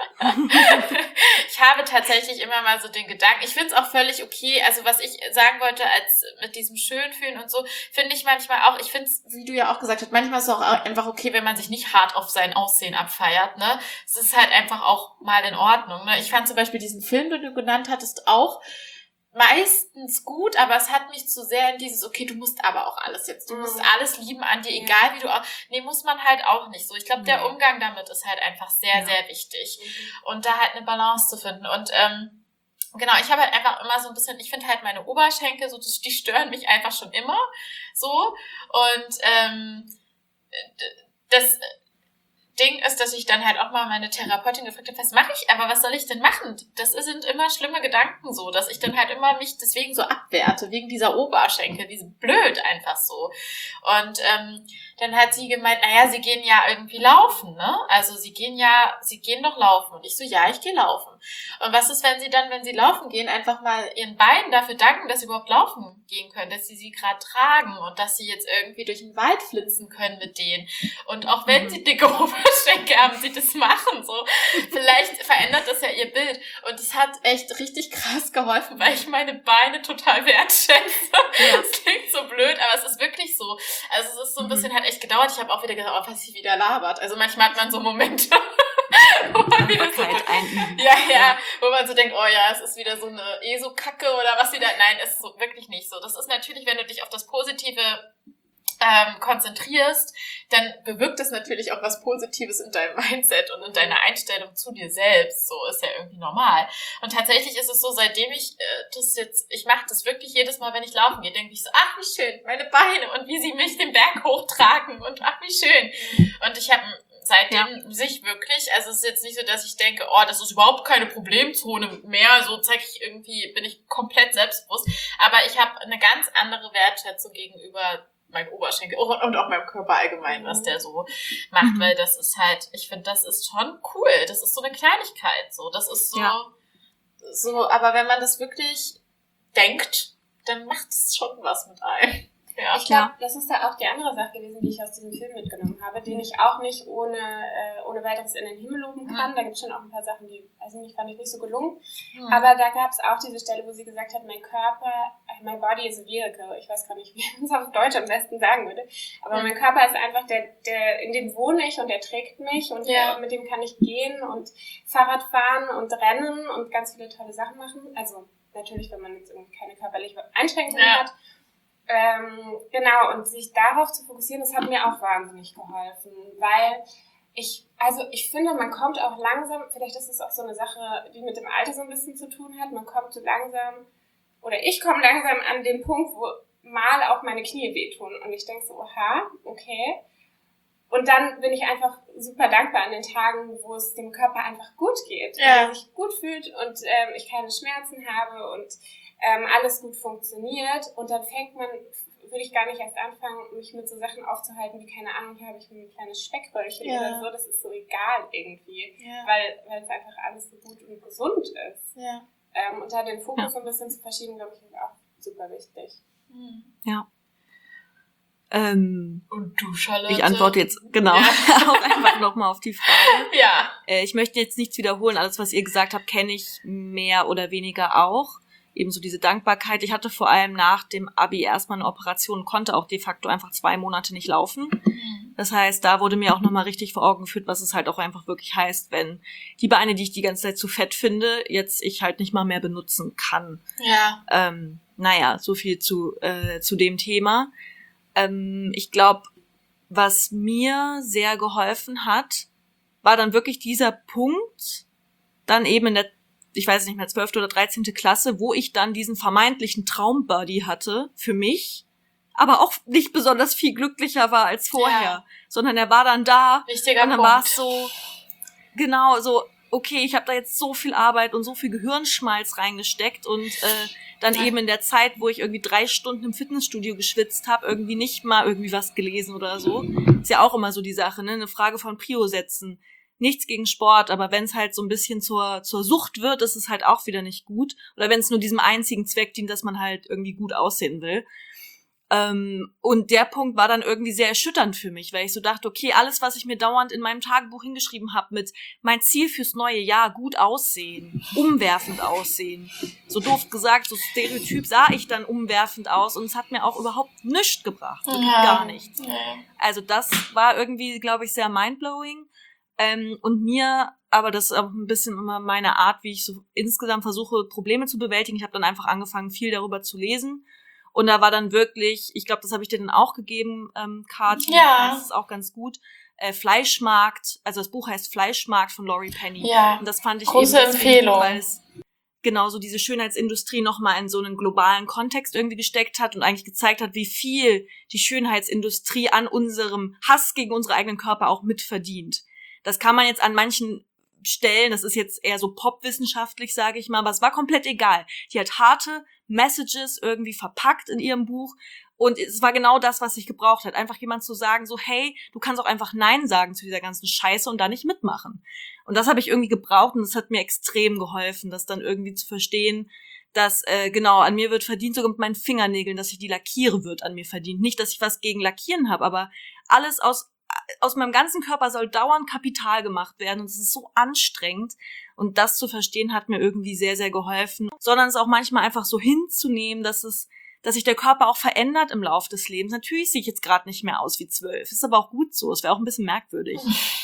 Ich habe tatsächlich immer mal so den Gedanken, ich finde es auch völlig okay, also was ich sagen wollte, als mit diesem Schönfühlen und so, finde ich manchmal auch, ich finde es, wie du ja auch gesagt hast, manchmal ist es auch einfach okay, wenn man sich nicht hart auf sein Aussehen abfeiert, ne? Es ist halt einfach auch mal in Ordnung, ne? Ich fand zum Beispiel diesen Film, den du genannt hattest, auch meistens gut, aber es hat mich zu sehr in dieses, okay, du musst aber auch alles jetzt, du musst alles lieben an dir, egal wie du auch, nee, muss man halt auch nicht so. Ich glaube, der Umgang damit ist halt einfach sehr, sehr wichtig. Und da halt eine Balance zu finden. Und genau, ich habe halt einfach immer so ein bisschen, ich finde halt meine Oberschenkel, so die stören mich einfach schon immer so. Und das Ding ist, dass ich dann halt auch mal meine Therapeutin gefragt habe, was mache ich, aber was soll ich denn machen? Das sind immer schlimme Gedanken so, dass ich dann halt immer mich deswegen so abwerte, wegen dieser Oberschenkel, die sind blöd einfach so. Und dann hat sie gemeint, naja, sie gehen ja irgendwie laufen, ne? Also sie gehen doch laufen. Und ich so, ja, ich gehe laufen. Und was ist, wenn sie laufen gehen, einfach mal ihren Beinen dafür danken, dass sie überhaupt laufen gehen können, dass sie gerade tragen und dass sie jetzt irgendwie durch den Wald flitzen können mit denen. Und auch wenn sie dicke Oberschenkel haben, sie das machen, so. Vielleicht verändert das ja ihr Bild. Und es hat echt richtig krass geholfen, weil ich meine Beine total wertschätze. Das klingt so blöd, aber es ist wirklich so. Also es ist so ein bisschen, hat echt gedauert. Ich habe auch wieder gesagt, oh, was sie wieder labert. Also manchmal hat man so Momente, wo man wieder so, wo man so denkt, oh ja, es ist wieder so eine so-Kacke oder was wieder. Nein, es ist so wirklich nicht so. Das ist natürlich, wenn du dich auf das Positive konzentrierst, dann bewirkt das natürlich auch was Positives in deinem Mindset und in deiner Einstellung zu dir selbst. So ist ja irgendwie normal. Und tatsächlich ist es so, seitdem ich ich mache das wirklich jedes Mal, wenn ich laufen gehe, denke ich so, ach, wie schön, meine Beine und wie sie mich den Berg hochtragen und ach, wie schön. Und ich habe seitdem sich wirklich, also es ist jetzt nicht so, dass ich denke, oh, das ist überhaupt keine Problemzone mehr, so bin ich komplett selbstbewusst, aber ich habe eine ganz andere Wertschätzung gegenüber meinem Oberschenkel und auch meinem Körper allgemein, was der so macht, weil das ist halt, ich finde, das ist schon cool, das ist so eine Kleinigkeit, so, das ist so, aber wenn man das wirklich denkt, dann macht es schon was mit einem. Ja. Ich glaube, das ist da auch die andere Sache gewesen, die ich aus diesem Film mitgenommen habe, den ich auch nicht ohne weiteres in den Himmel loben kann. Da gibt es schon auch ein paar Sachen, die, also fand ich nicht so gelungen. Aber da gab es auch diese Stelle, wo sie gesagt hat, mein Körper, my body is a vehicle. Ich weiß gar nicht, wie man es auf Deutsch am besten sagen würde. Aber mein Körper ist einfach der, in dem wohne ich und der trägt mich und mit dem kann ich gehen und Fahrrad fahren und rennen und ganz viele tolle Sachen machen. Also natürlich, wenn man jetzt irgendwie keine körperliche Einschränkung hat. Genau, und sich darauf zu fokussieren, das hat mir auch wahnsinnig geholfen, weil ich finde, man kommt auch langsam, vielleicht ist es auch so eine Sache, die mit dem Alter so ein bisschen zu tun hat, man kommt so langsam, oder ich komme langsam an den Punkt, wo mal auch meine Knie wehtun und ich denke so, oha, okay. Und dann bin ich einfach super dankbar an den Tagen, wo es dem Körper einfach gut geht, wo er sich gut fühlt und ich keine Schmerzen habe und alles gut funktioniert und dann würde ich gar nicht erst anfangen, mich mit so Sachen aufzuhalten, wie, keine Ahnung, hier habe ich ein kleines Speckröllchen oder so, das ist so egal irgendwie, weil es einfach alles so gut und gesund ist. Ja. Und da den Fokus so ein bisschen zu verschieben, glaube ich, ist auch super wichtig. Ja. Und du, Charlotte? Ich antworte jetzt auch einfach nochmal auf die Frage. Ja. Ich möchte jetzt nichts wiederholen. Alles, was ihr gesagt habt, kenne ich mehr oder weniger auch. Ebenso diese Dankbarkeit. Ich hatte vor allem nach dem Abi erstmal eine Operation und konnte auch de facto einfach 2 Monate nicht laufen. Das heißt, da wurde mir auch nochmal richtig vor Augen geführt, was es halt auch einfach wirklich heißt, wenn die Beine, die ich die ganze Zeit zu fett finde, jetzt ich halt nicht mal mehr benutzen kann. Ja. So viel zu dem Thema. Ich glaube, was mir sehr geholfen hat, war dann wirklich dieser Punkt, dann eben in der, ich weiß nicht mehr, 12. oder 13. Klasse, wo ich dann diesen vermeintlichen Traumbuddy hatte für mich, aber auch nicht besonders viel glücklicher war als vorher, sondern er war dann da. Wichtiger und dann Punkt. war es so, genau, so, okay, ich habe da jetzt so viel Arbeit und so viel Gehirnschmalz reingesteckt und dann eben in der Zeit, wo ich irgendwie 3 Stunden im Fitnessstudio geschwitzt habe, irgendwie nicht mal irgendwie was gelesen oder so. Ist ja auch immer so die Sache, ne? Eine Frage von Prio setzen. Nichts gegen Sport, aber wenn es halt so ein bisschen zur Sucht wird, ist es halt auch wieder nicht gut. Oder wenn es nur diesem einzigen Zweck dient, dass man halt irgendwie gut aussehen will. Und der Punkt war dann irgendwie sehr erschütternd für mich, weil ich so dachte, okay, alles, was ich mir dauernd in meinem Tagebuch hingeschrieben habe mit mein Ziel fürs neue Jahr, gut aussehen, umwerfend aussehen. So doof gesagt, so stereotyp sah ich dann umwerfend aus und es hat mir auch überhaupt nichts gebracht. Wirklich gar nichts. Also das war irgendwie, glaube ich, sehr mindblowing. Und mir, aber das ist auch ein bisschen immer meine Art, wie ich so insgesamt versuche, Probleme zu bewältigen. Ich habe dann einfach angefangen, viel darüber zu lesen. Und da war dann wirklich, ich glaube, das habe ich dir dann auch gegeben, Kathi, das ist auch ganz gut, Fleischmarkt, also das Buch heißt Fleischmarkt von Laurie Penny. Ja, und das fand ich große eben Empfehlung. Gut, weil es genauso diese Schönheitsindustrie nochmal in so einen globalen Kontext irgendwie gesteckt hat und eigentlich gezeigt hat, wie viel die Schönheitsindustrie an unserem Hass gegen unsere eigenen Körper auch mitverdient. Das kann man jetzt an manchen Stellen, das ist jetzt eher so popwissenschaftlich, sage ich mal, aber es war komplett egal. Die hat harte Messages irgendwie verpackt in ihrem Buch und es war genau das, was ich gebraucht hat. Einfach jemand zu sagen, so hey, du kannst auch einfach Nein sagen zu dieser ganzen Scheiße und da nicht mitmachen. Und das habe ich irgendwie gebraucht und das hat mir extrem geholfen, das dann irgendwie zu verstehen, dass an mir wird verdient, sogar mit meinen Fingernägeln, dass ich die lackiere, wird an mir verdient. Nicht, dass ich was gegen Lackieren habe, aber alles aus meinem ganzen Körper soll dauernd Kapital gemacht werden und es ist so anstrengend und das zu verstehen hat mir irgendwie sehr, sehr geholfen, sondern es auch manchmal einfach so hinzunehmen, dass sich der Körper auch verändert im Laufe des Lebens. Natürlich sehe ich jetzt gerade nicht mehr aus wie 12, ist aber auch gut so, es wäre auch ein bisschen merkwürdig.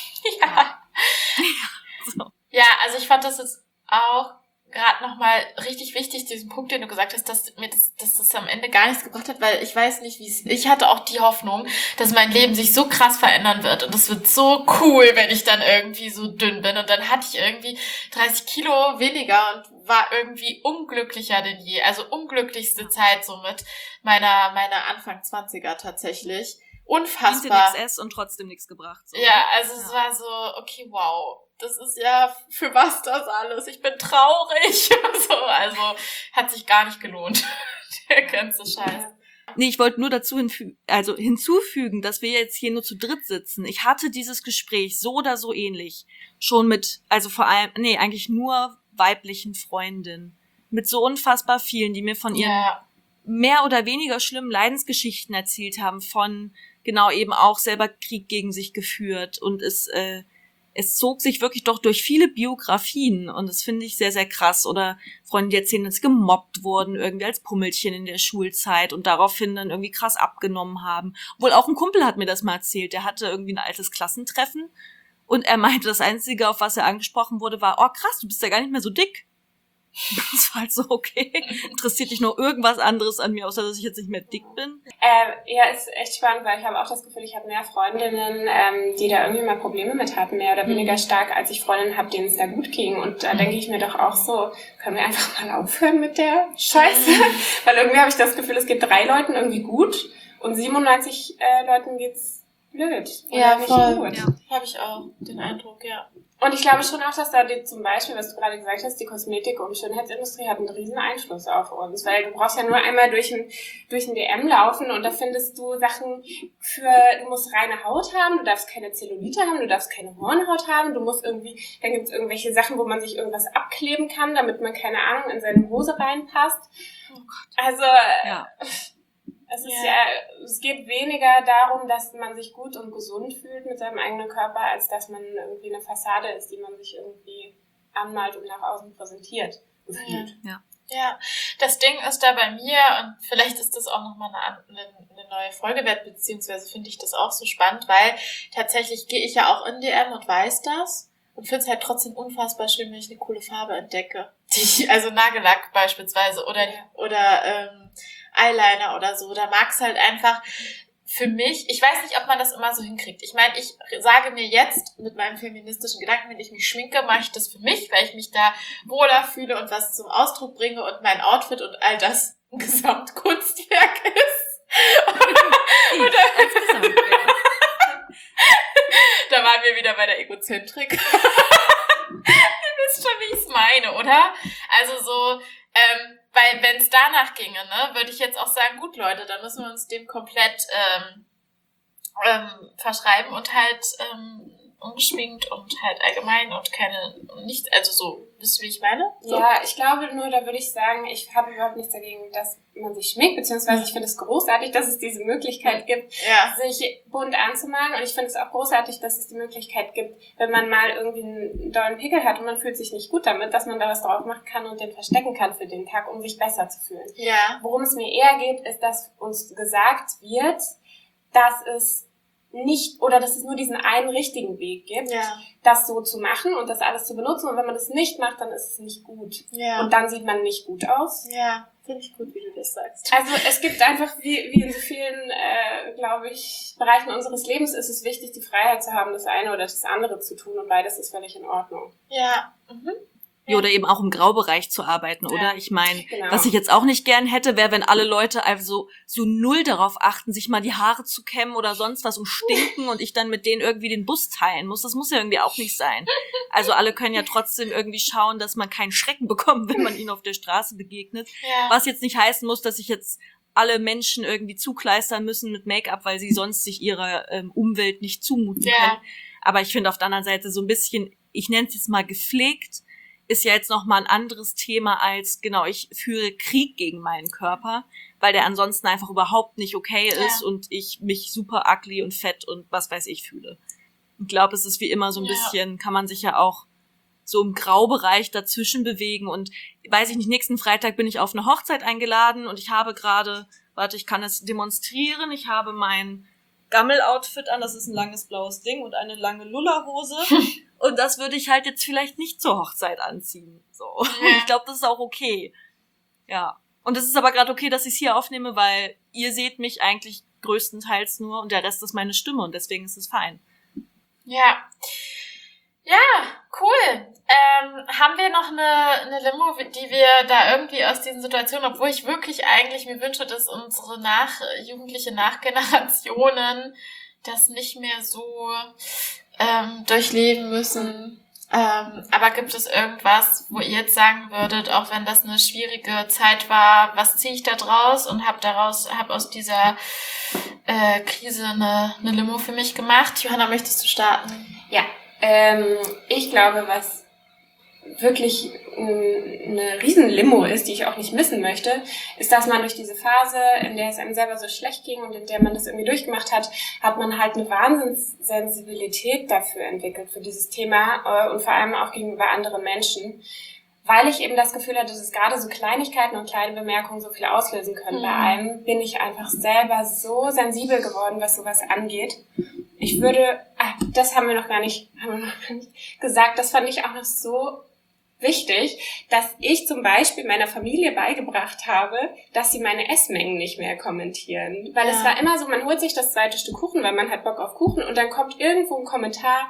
Ja, also ich fand das jetzt auch gerade nochmal richtig wichtig, diesen Punkt, den du gesagt hast, dass das am Ende gar nichts gebracht hat, weil ich weiß nicht, ich hatte auch die Hoffnung, dass mein Leben sich so krass verändern wird und es wird so cool, wenn ich dann irgendwie so dünn bin und dann hatte ich irgendwie 30 Kilo weniger und war irgendwie unglücklicher denn je, also unglücklichste Zeit so mit meiner Anfang 20er tatsächlich. Unfassbar. Nichts und trotzdem nichts gebracht. So. Ja, also es war so, okay, wow. Das ist ja, für was das alles? Ich bin traurig. So, also hat sich gar nicht gelohnt, der ganze Scheiß. Nee, ich wollte nur dazu hinzufügen, dass wir jetzt hier nur zu dritt sitzen. Ich hatte dieses Gespräch so oder so ähnlich schon mit, also vor allem, eigentlich nur weiblichen Freundinnen. Mit so unfassbar vielen, die mir von ihren mehr oder weniger schlimmen Leidensgeschichten erzählt haben, von genau eben auch selber Krieg gegen sich geführt und es zog sich wirklich doch durch viele Biografien und das finde ich sehr, sehr krass. Oder Freunde, die erzählen, dass sie gemobbt wurden, irgendwie als Pummelchen in der Schulzeit und daraufhin dann irgendwie krass abgenommen haben. Obwohl auch ein Kumpel hat mir das mal erzählt, der hatte irgendwie ein altes Klassentreffen und er meinte, das Einzige, auf was er angesprochen wurde, war, oh krass, du bist ja gar nicht mehr so dick. Das war halt so, okay, interessiert dich noch irgendwas anderes an mir, außer dass ich jetzt nicht mehr dick bin? Ja, ist echt spannend, weil ich habe auch das Gefühl, ich habe mehr Freundinnen, die da irgendwie mal Probleme mit hatten, mehr oder weniger stark, als ich Freundinnen habe, denen es da gut ging. Und da denke ich mir doch auch so, können wir einfach mal aufhören mit der Scheiße? Weil irgendwie habe ich das Gefühl, es geht 3 Leuten irgendwie gut und 97 Leuten geht's blöd. Ja, voll. Gut. Ja. Habe ich auch den Eindruck, ja. Und ich glaube schon auch, dass da zum Beispiel, was du gerade gesagt hast, die Kosmetik- und Schönheitsindustrie hat einen riesen Einfluss auf uns, weil du brauchst ja nur einmal durch ein DM laufen und da findest du Sachen du musst reine Haut haben, du darfst keine Zellulite haben, du darfst keine Hornhaut haben, dann gibt's irgendwelche Sachen, wo man sich irgendwas abkleben kann, damit man, keine Ahnung, in seine Hose reinpasst. Oh Gott. Also, Es geht weniger darum, dass man sich gut und gesund fühlt mit seinem eigenen Körper, als dass man irgendwie eine Fassade ist, die man sich irgendwie anmalt und nach außen präsentiert. Ja, das Ding ist da bei mir, und vielleicht ist das auch nochmal eine neue Folge wert, beziehungsweise finde ich das auch so spannend, weil tatsächlich gehe ich ja auch in DM und weiß das und finde es halt trotzdem unfassbar schön, wenn ich eine coole Farbe entdecke. Also Nagellack beispielsweise oder Eyeliner oder so. Da mag es halt einfach für mich, ich weiß nicht, ob man das immer so hinkriegt. Ich meine, ich sage mir jetzt mit meinem feministischen Gedanken, wenn ich mich schminke, mache ich das für mich, weil ich mich da wohler fühle und was zum Ausdruck bringe und mein Outfit und all das ein Gesamtkunstwerk ist. Da waren wir wieder bei der Egozentrik. Ihr wisst schon, wie ich es meine, oder? Also so, weil wenn es danach ginge, ne, würde ich jetzt auch sagen, gut Leute, dann müssen wir uns dem komplett verschreiben und halt ungeschminkt und halt allgemein und nichts, also so, wisst ihr, wie ich meine? So. Ja, ich glaube nur, da würde ich sagen, ich habe überhaupt nichts dagegen, dass man sich schminkt, beziehungsweise ich finde es großartig, dass es diese Möglichkeit gibt, sich bunt anzumalen, und ich finde es auch großartig, dass es die Möglichkeit gibt, wenn man mal irgendwie einen dollen Pickel hat und man fühlt sich nicht gut damit, dass man da was drauf machen kann und den verstecken kann für den Tag, um sich besser zu fühlen. Ja. Worum es mir eher geht, ist, dass uns gesagt wird, dass es nicht, oder dass es nur diesen einen richtigen Weg gibt, das so zu machen und das alles zu benutzen, und wenn man das nicht macht, dann ist es nicht gut. Ja. Und dann sieht man nicht gut aus. Ja, finde ich gut, wie du das sagst. Also es gibt einfach, wie in so vielen, glaube ich, Bereichen unseres Lebens ist es wichtig, die Freiheit zu haben, das eine oder das andere zu tun, und beides ist völlig in Ordnung. Ja, Ja, oder eben auch im Graubereich zu arbeiten, oder? Ich meine, was ich jetzt auch nicht gern hätte, wäre, wenn alle Leute also so null darauf achten, sich mal die Haare zu kämmen oder sonst was und stinken und ich dann mit denen irgendwie den Bus teilen muss. Das muss ja irgendwie auch nicht sein. Also alle können ja trotzdem irgendwie schauen, dass man keinen Schrecken bekommt, wenn man ihnen auf der Straße begegnet. Ja. Was jetzt nicht heißen muss, dass ich jetzt alle Menschen irgendwie zukleistern müssen mit Make-up, weil sie sonst sich ihrer Umwelt nicht zumuten können. Aber ich finde auf der anderen Seite so ein bisschen, ich nenne es jetzt mal gepflegt, ist ja jetzt noch mal ein anderes Thema als, genau, ich führe Krieg gegen meinen Körper, weil der ansonsten einfach überhaupt nicht okay ist und ich mich super ugly und fett und was weiß ich fühle. Ich glaube, es ist wie immer so ein bisschen, kann man sich ja auch so im Graubereich dazwischen bewegen, und weiß ich nicht, nächsten Freitag bin ich auf eine Hochzeit eingeladen und ich habe gerade, ich kann es demonstrieren, ich habe mein Gammel-Outfit an, das ist ein langes blaues Ding und eine lange Lulla-Hose. Und das würde ich halt jetzt vielleicht nicht zur Hochzeit anziehen. So. Ja. Ich glaube, das ist auch okay. Ja. Und es ist aber gerade okay, dass ich es hier aufnehme, weil ihr seht mich eigentlich größtenteils nur und der Rest ist meine Stimme, und deswegen ist es fein. Ja. Ja, cool. Haben wir noch eine Limo, die wir da irgendwie aus diesen Situationen, obwohl ich wirklich eigentlich mir wünsche, dass unsere jugendliche Nachgenerationen das nicht mehr so durchleben müssen. Aber gibt es irgendwas, wo ihr jetzt sagen würdet, auch wenn das eine schwierige Zeit war, was ziehe ich da draus und hab aus dieser Krise eine Limo für mich gemacht? Johanna, möchtest du starten? Ja. Ich glaube, was wirklich eine riesen Limo ist, die ich auch nicht missen möchte, ist, dass man durch diese Phase, in der es einem selber so schlecht ging und in der man das irgendwie durchgemacht hat, hat man halt eine Wahnsinnssensibilität dafür entwickelt, für dieses Thema, und vor allem auch gegenüber anderen Menschen, weil ich eben das Gefühl hatte, dass gerade so Kleinigkeiten und kleine Bemerkungen so viel auslösen können. Bei einem bin ich einfach selber so sensibel geworden, was sowas angeht. Ich würde, das haben wir noch gar nicht gesagt, das fand ich auch noch so wichtig, dass ich zum Beispiel meiner Familie beigebracht habe, dass sie meine Essmengen nicht mehr kommentieren. Weil es war immer so, man holt sich das zweite Stück Kuchen, weil man hat Bock auf Kuchen, und dann kommt irgendwo ein Kommentar,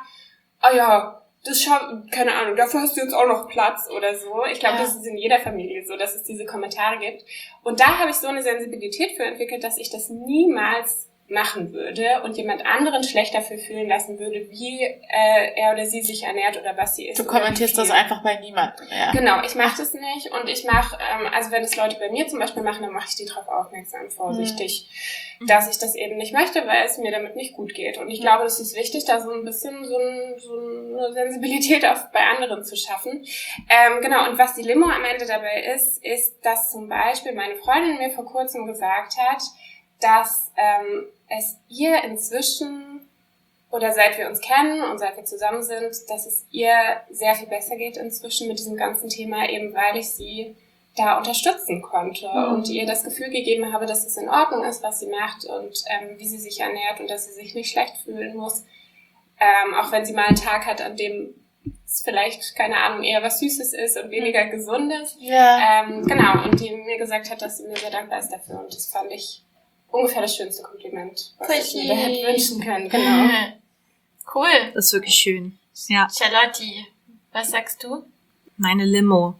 keine Ahnung, dafür hast du jetzt auch noch Platz oder so. Ich glaube, das ist in jeder Familie so, dass es diese Kommentare gibt. Und da habe ich so eine Sensibilität für entwickelt, dass ich das niemals machen würde und jemand anderen schlecht dafür fühlen lassen würde, wie er oder sie sich ernährt oder was sie isst. Du kommentierst das einfach bei niemandem. Ja. Genau, ich mache das nicht, und ich mache, also wenn es Leute bei mir zum Beispiel machen, dann mache ich die darauf aufmerksam, vorsichtig, dass ich das eben nicht möchte, weil es mir damit nicht gut geht. Und ich glaube, es ist wichtig, da so ein bisschen so eine Sensibilität bei anderen zu schaffen. Genau, und was die Limo am Ende dabei ist, dass zum Beispiel meine Freundin mir vor kurzem gesagt hat, dass es ihr inzwischen, oder seit wir uns kennen und seit wir zusammen sind, dass es ihr sehr viel besser geht inzwischen mit diesem ganzen Thema, eben weil ich sie da unterstützen konnte und ihr das Gefühl gegeben habe, dass es in Ordnung ist, was sie macht und wie sie sich ernährt und dass sie sich nicht schlecht fühlen muss. Auch wenn sie mal einen Tag hat, an dem es vielleicht, keine Ahnung, eher was Süßes ist und weniger Gesundes. Ja. Genau, und die mir gesagt hat, dass sie mir sehr dankbar ist dafür. Und das fand ich ungefähr das schönste Kompliment, was ich mir da hätte wünschen können. Genau. Cool. Das ist wirklich schön. Ja. Charlotte, was sagst du? Meine Limo.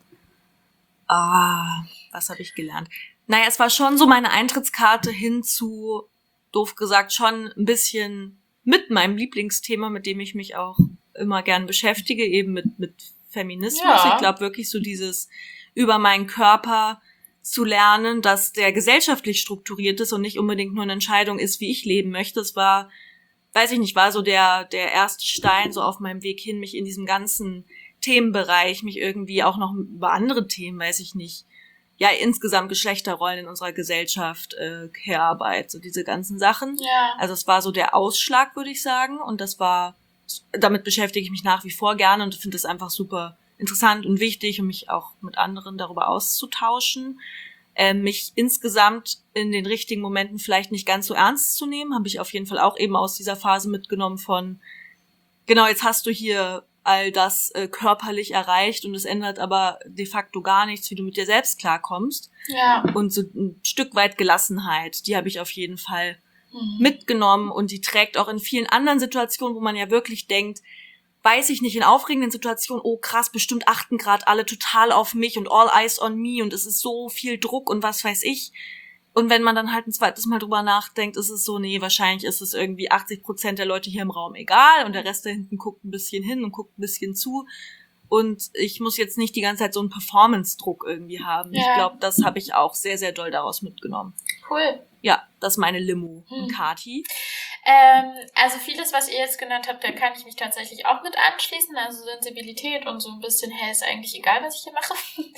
Was habe ich gelernt? Naja, es war schon so meine Eintrittskarte hin zu, doof gesagt, schon ein bisschen mit meinem Lieblingsthema, mit dem ich mich auch immer gern beschäftige, eben mit Feminismus. Ja. Ich glaube wirklich so dieses über meinen Körper zu lernen, dass der gesellschaftlich strukturiert ist und nicht unbedingt nur eine Entscheidung ist, wie ich leben möchte. Es war, weiß ich nicht, war so der erste Stein so auf meinem Weg hin, mich in diesem ganzen Themenbereich, mich irgendwie auch noch über andere Themen, weiß ich nicht, ja, insgesamt Geschlechterrollen in unserer Gesellschaft, Care-Arbeit, so diese ganzen Sachen. Ja. Also es war so der Ausschlag, würde ich sagen, und damit beschäftige ich mich nach wie vor gerne und finde es einfach super interessant und wichtig, um mich auch mit anderen darüber auszutauschen. Mich insgesamt in den richtigen Momenten vielleicht nicht ganz so ernst zu nehmen, habe ich auf jeden Fall auch eben aus dieser Phase mitgenommen von, genau, jetzt hast du hier all das körperlich erreicht und es ändert aber de facto gar nichts, wie du mit dir selbst klarkommst. Ja. Und so ein Stück weit Gelassenheit, die habe ich auf jeden Fall mitgenommen und die trägt auch in vielen anderen Situationen, wo man ja wirklich denkt, weiß ich nicht, in aufregenden Situationen, oh krass, bestimmt achten gerade alle total auf mich und all eyes on me und es ist so viel Druck und was weiß ich. Und wenn man dann halt ein zweites Mal drüber nachdenkt, ist es so, nee, wahrscheinlich ist es irgendwie 80% der Leute hier im Raum egal und der Rest da hinten guckt ein bisschen hin und guckt ein bisschen zu. Und ich muss jetzt nicht die ganze Zeit so einen Performance-Druck irgendwie haben. Ja. Ich glaube, das habe ich auch sehr, sehr doll daraus mitgenommen. Cool. Ja, das ist meine Limo. Und Kati? Also vieles, was ihr jetzt genannt habt, da kann ich mich tatsächlich auch mit anschließen. Also Sensibilität und so ein bisschen, hey, ist eigentlich egal, was ich hier mache.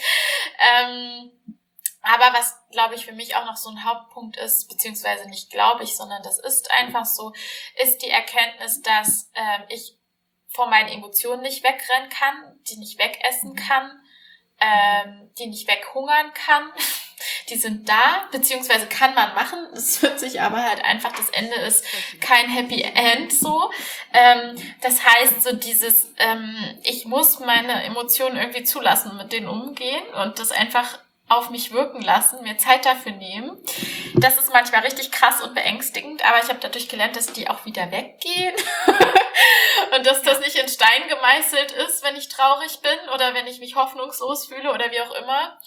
Aber was, glaube ich, für mich auch noch so ein Hauptpunkt ist, beziehungsweise nicht glaube ich, sondern das ist einfach so, ist die Erkenntnis, dass ich vor meinen Emotionen nicht wegrennen kann, die nicht wegessen kann, die nicht weghungern kann. Die sind da, beziehungsweise kann man machen. Es wird sich aber halt einfach, das Ende ist kein Happy End so. Das heißt, so dieses, ich muss meine Emotionen irgendwie zulassen und mit denen umgehen und das einfach auf mich wirken lassen, mir Zeit dafür nehmen. Das ist manchmal richtig krass und beängstigend, aber ich habe dadurch gelernt, dass die auch wieder weggehen und dass das nicht in Stein gemeißelt ist, wenn ich traurig bin oder wenn ich mich hoffnungslos fühle oder wie auch immer.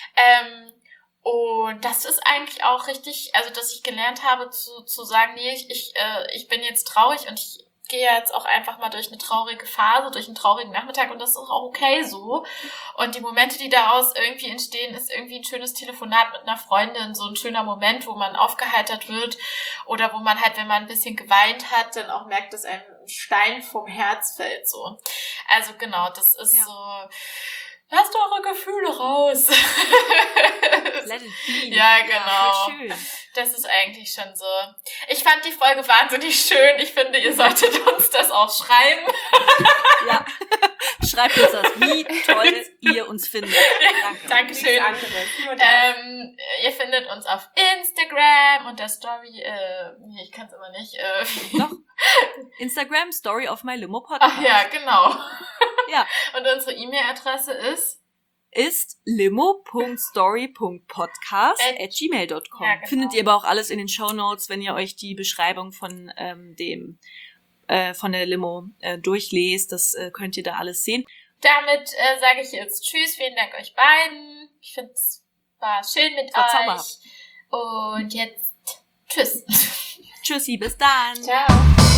Und das ist eigentlich auch richtig, also dass ich gelernt habe zu sagen, nee, ich bin jetzt traurig und ich gehe jetzt auch einfach mal durch eine traurige Phase, durch einen traurigen Nachmittag und das ist auch okay so. Und die Momente, die daraus irgendwie entstehen, ist irgendwie ein schönes Telefonat mit einer Freundin, so ein schöner Moment, wo man aufgeheitert wird oder wo man halt, wenn man ein bisschen geweint hat, dann auch merkt, dass ein Stein vom Herz fällt so. Also genau, das ist so... Lasst eure Gefühle raus. Let it be. Ja, genau. Ja, voll schön. Das ist eigentlich schon so. Ich fand die Folge wahnsinnig schön. Ich finde, ihr solltet uns das auch schreiben. Ja. Schreibt uns das, wie toll ihr uns findet. Danke. Dankeschön. Ihr findet uns auf Instagram und der Story, ich kann es aber nicht. Doch. Instagram, Story of my Limo Podcast. Ach ja, genau. Ja. Und unsere E-Mail-Adresse ist limo.story.podcast@gmail.com. Ja, genau. Findet ihr aber auch alles in den Shownotes, wenn ihr euch die Beschreibung von von der Limo durchlest. Das könnt ihr da alles sehen. Damit sage ich jetzt Tschüss, vielen Dank euch beiden. Ich finde es war schön mit euch. Und jetzt Tschüss. Tschüssi, bis dann. Ciao.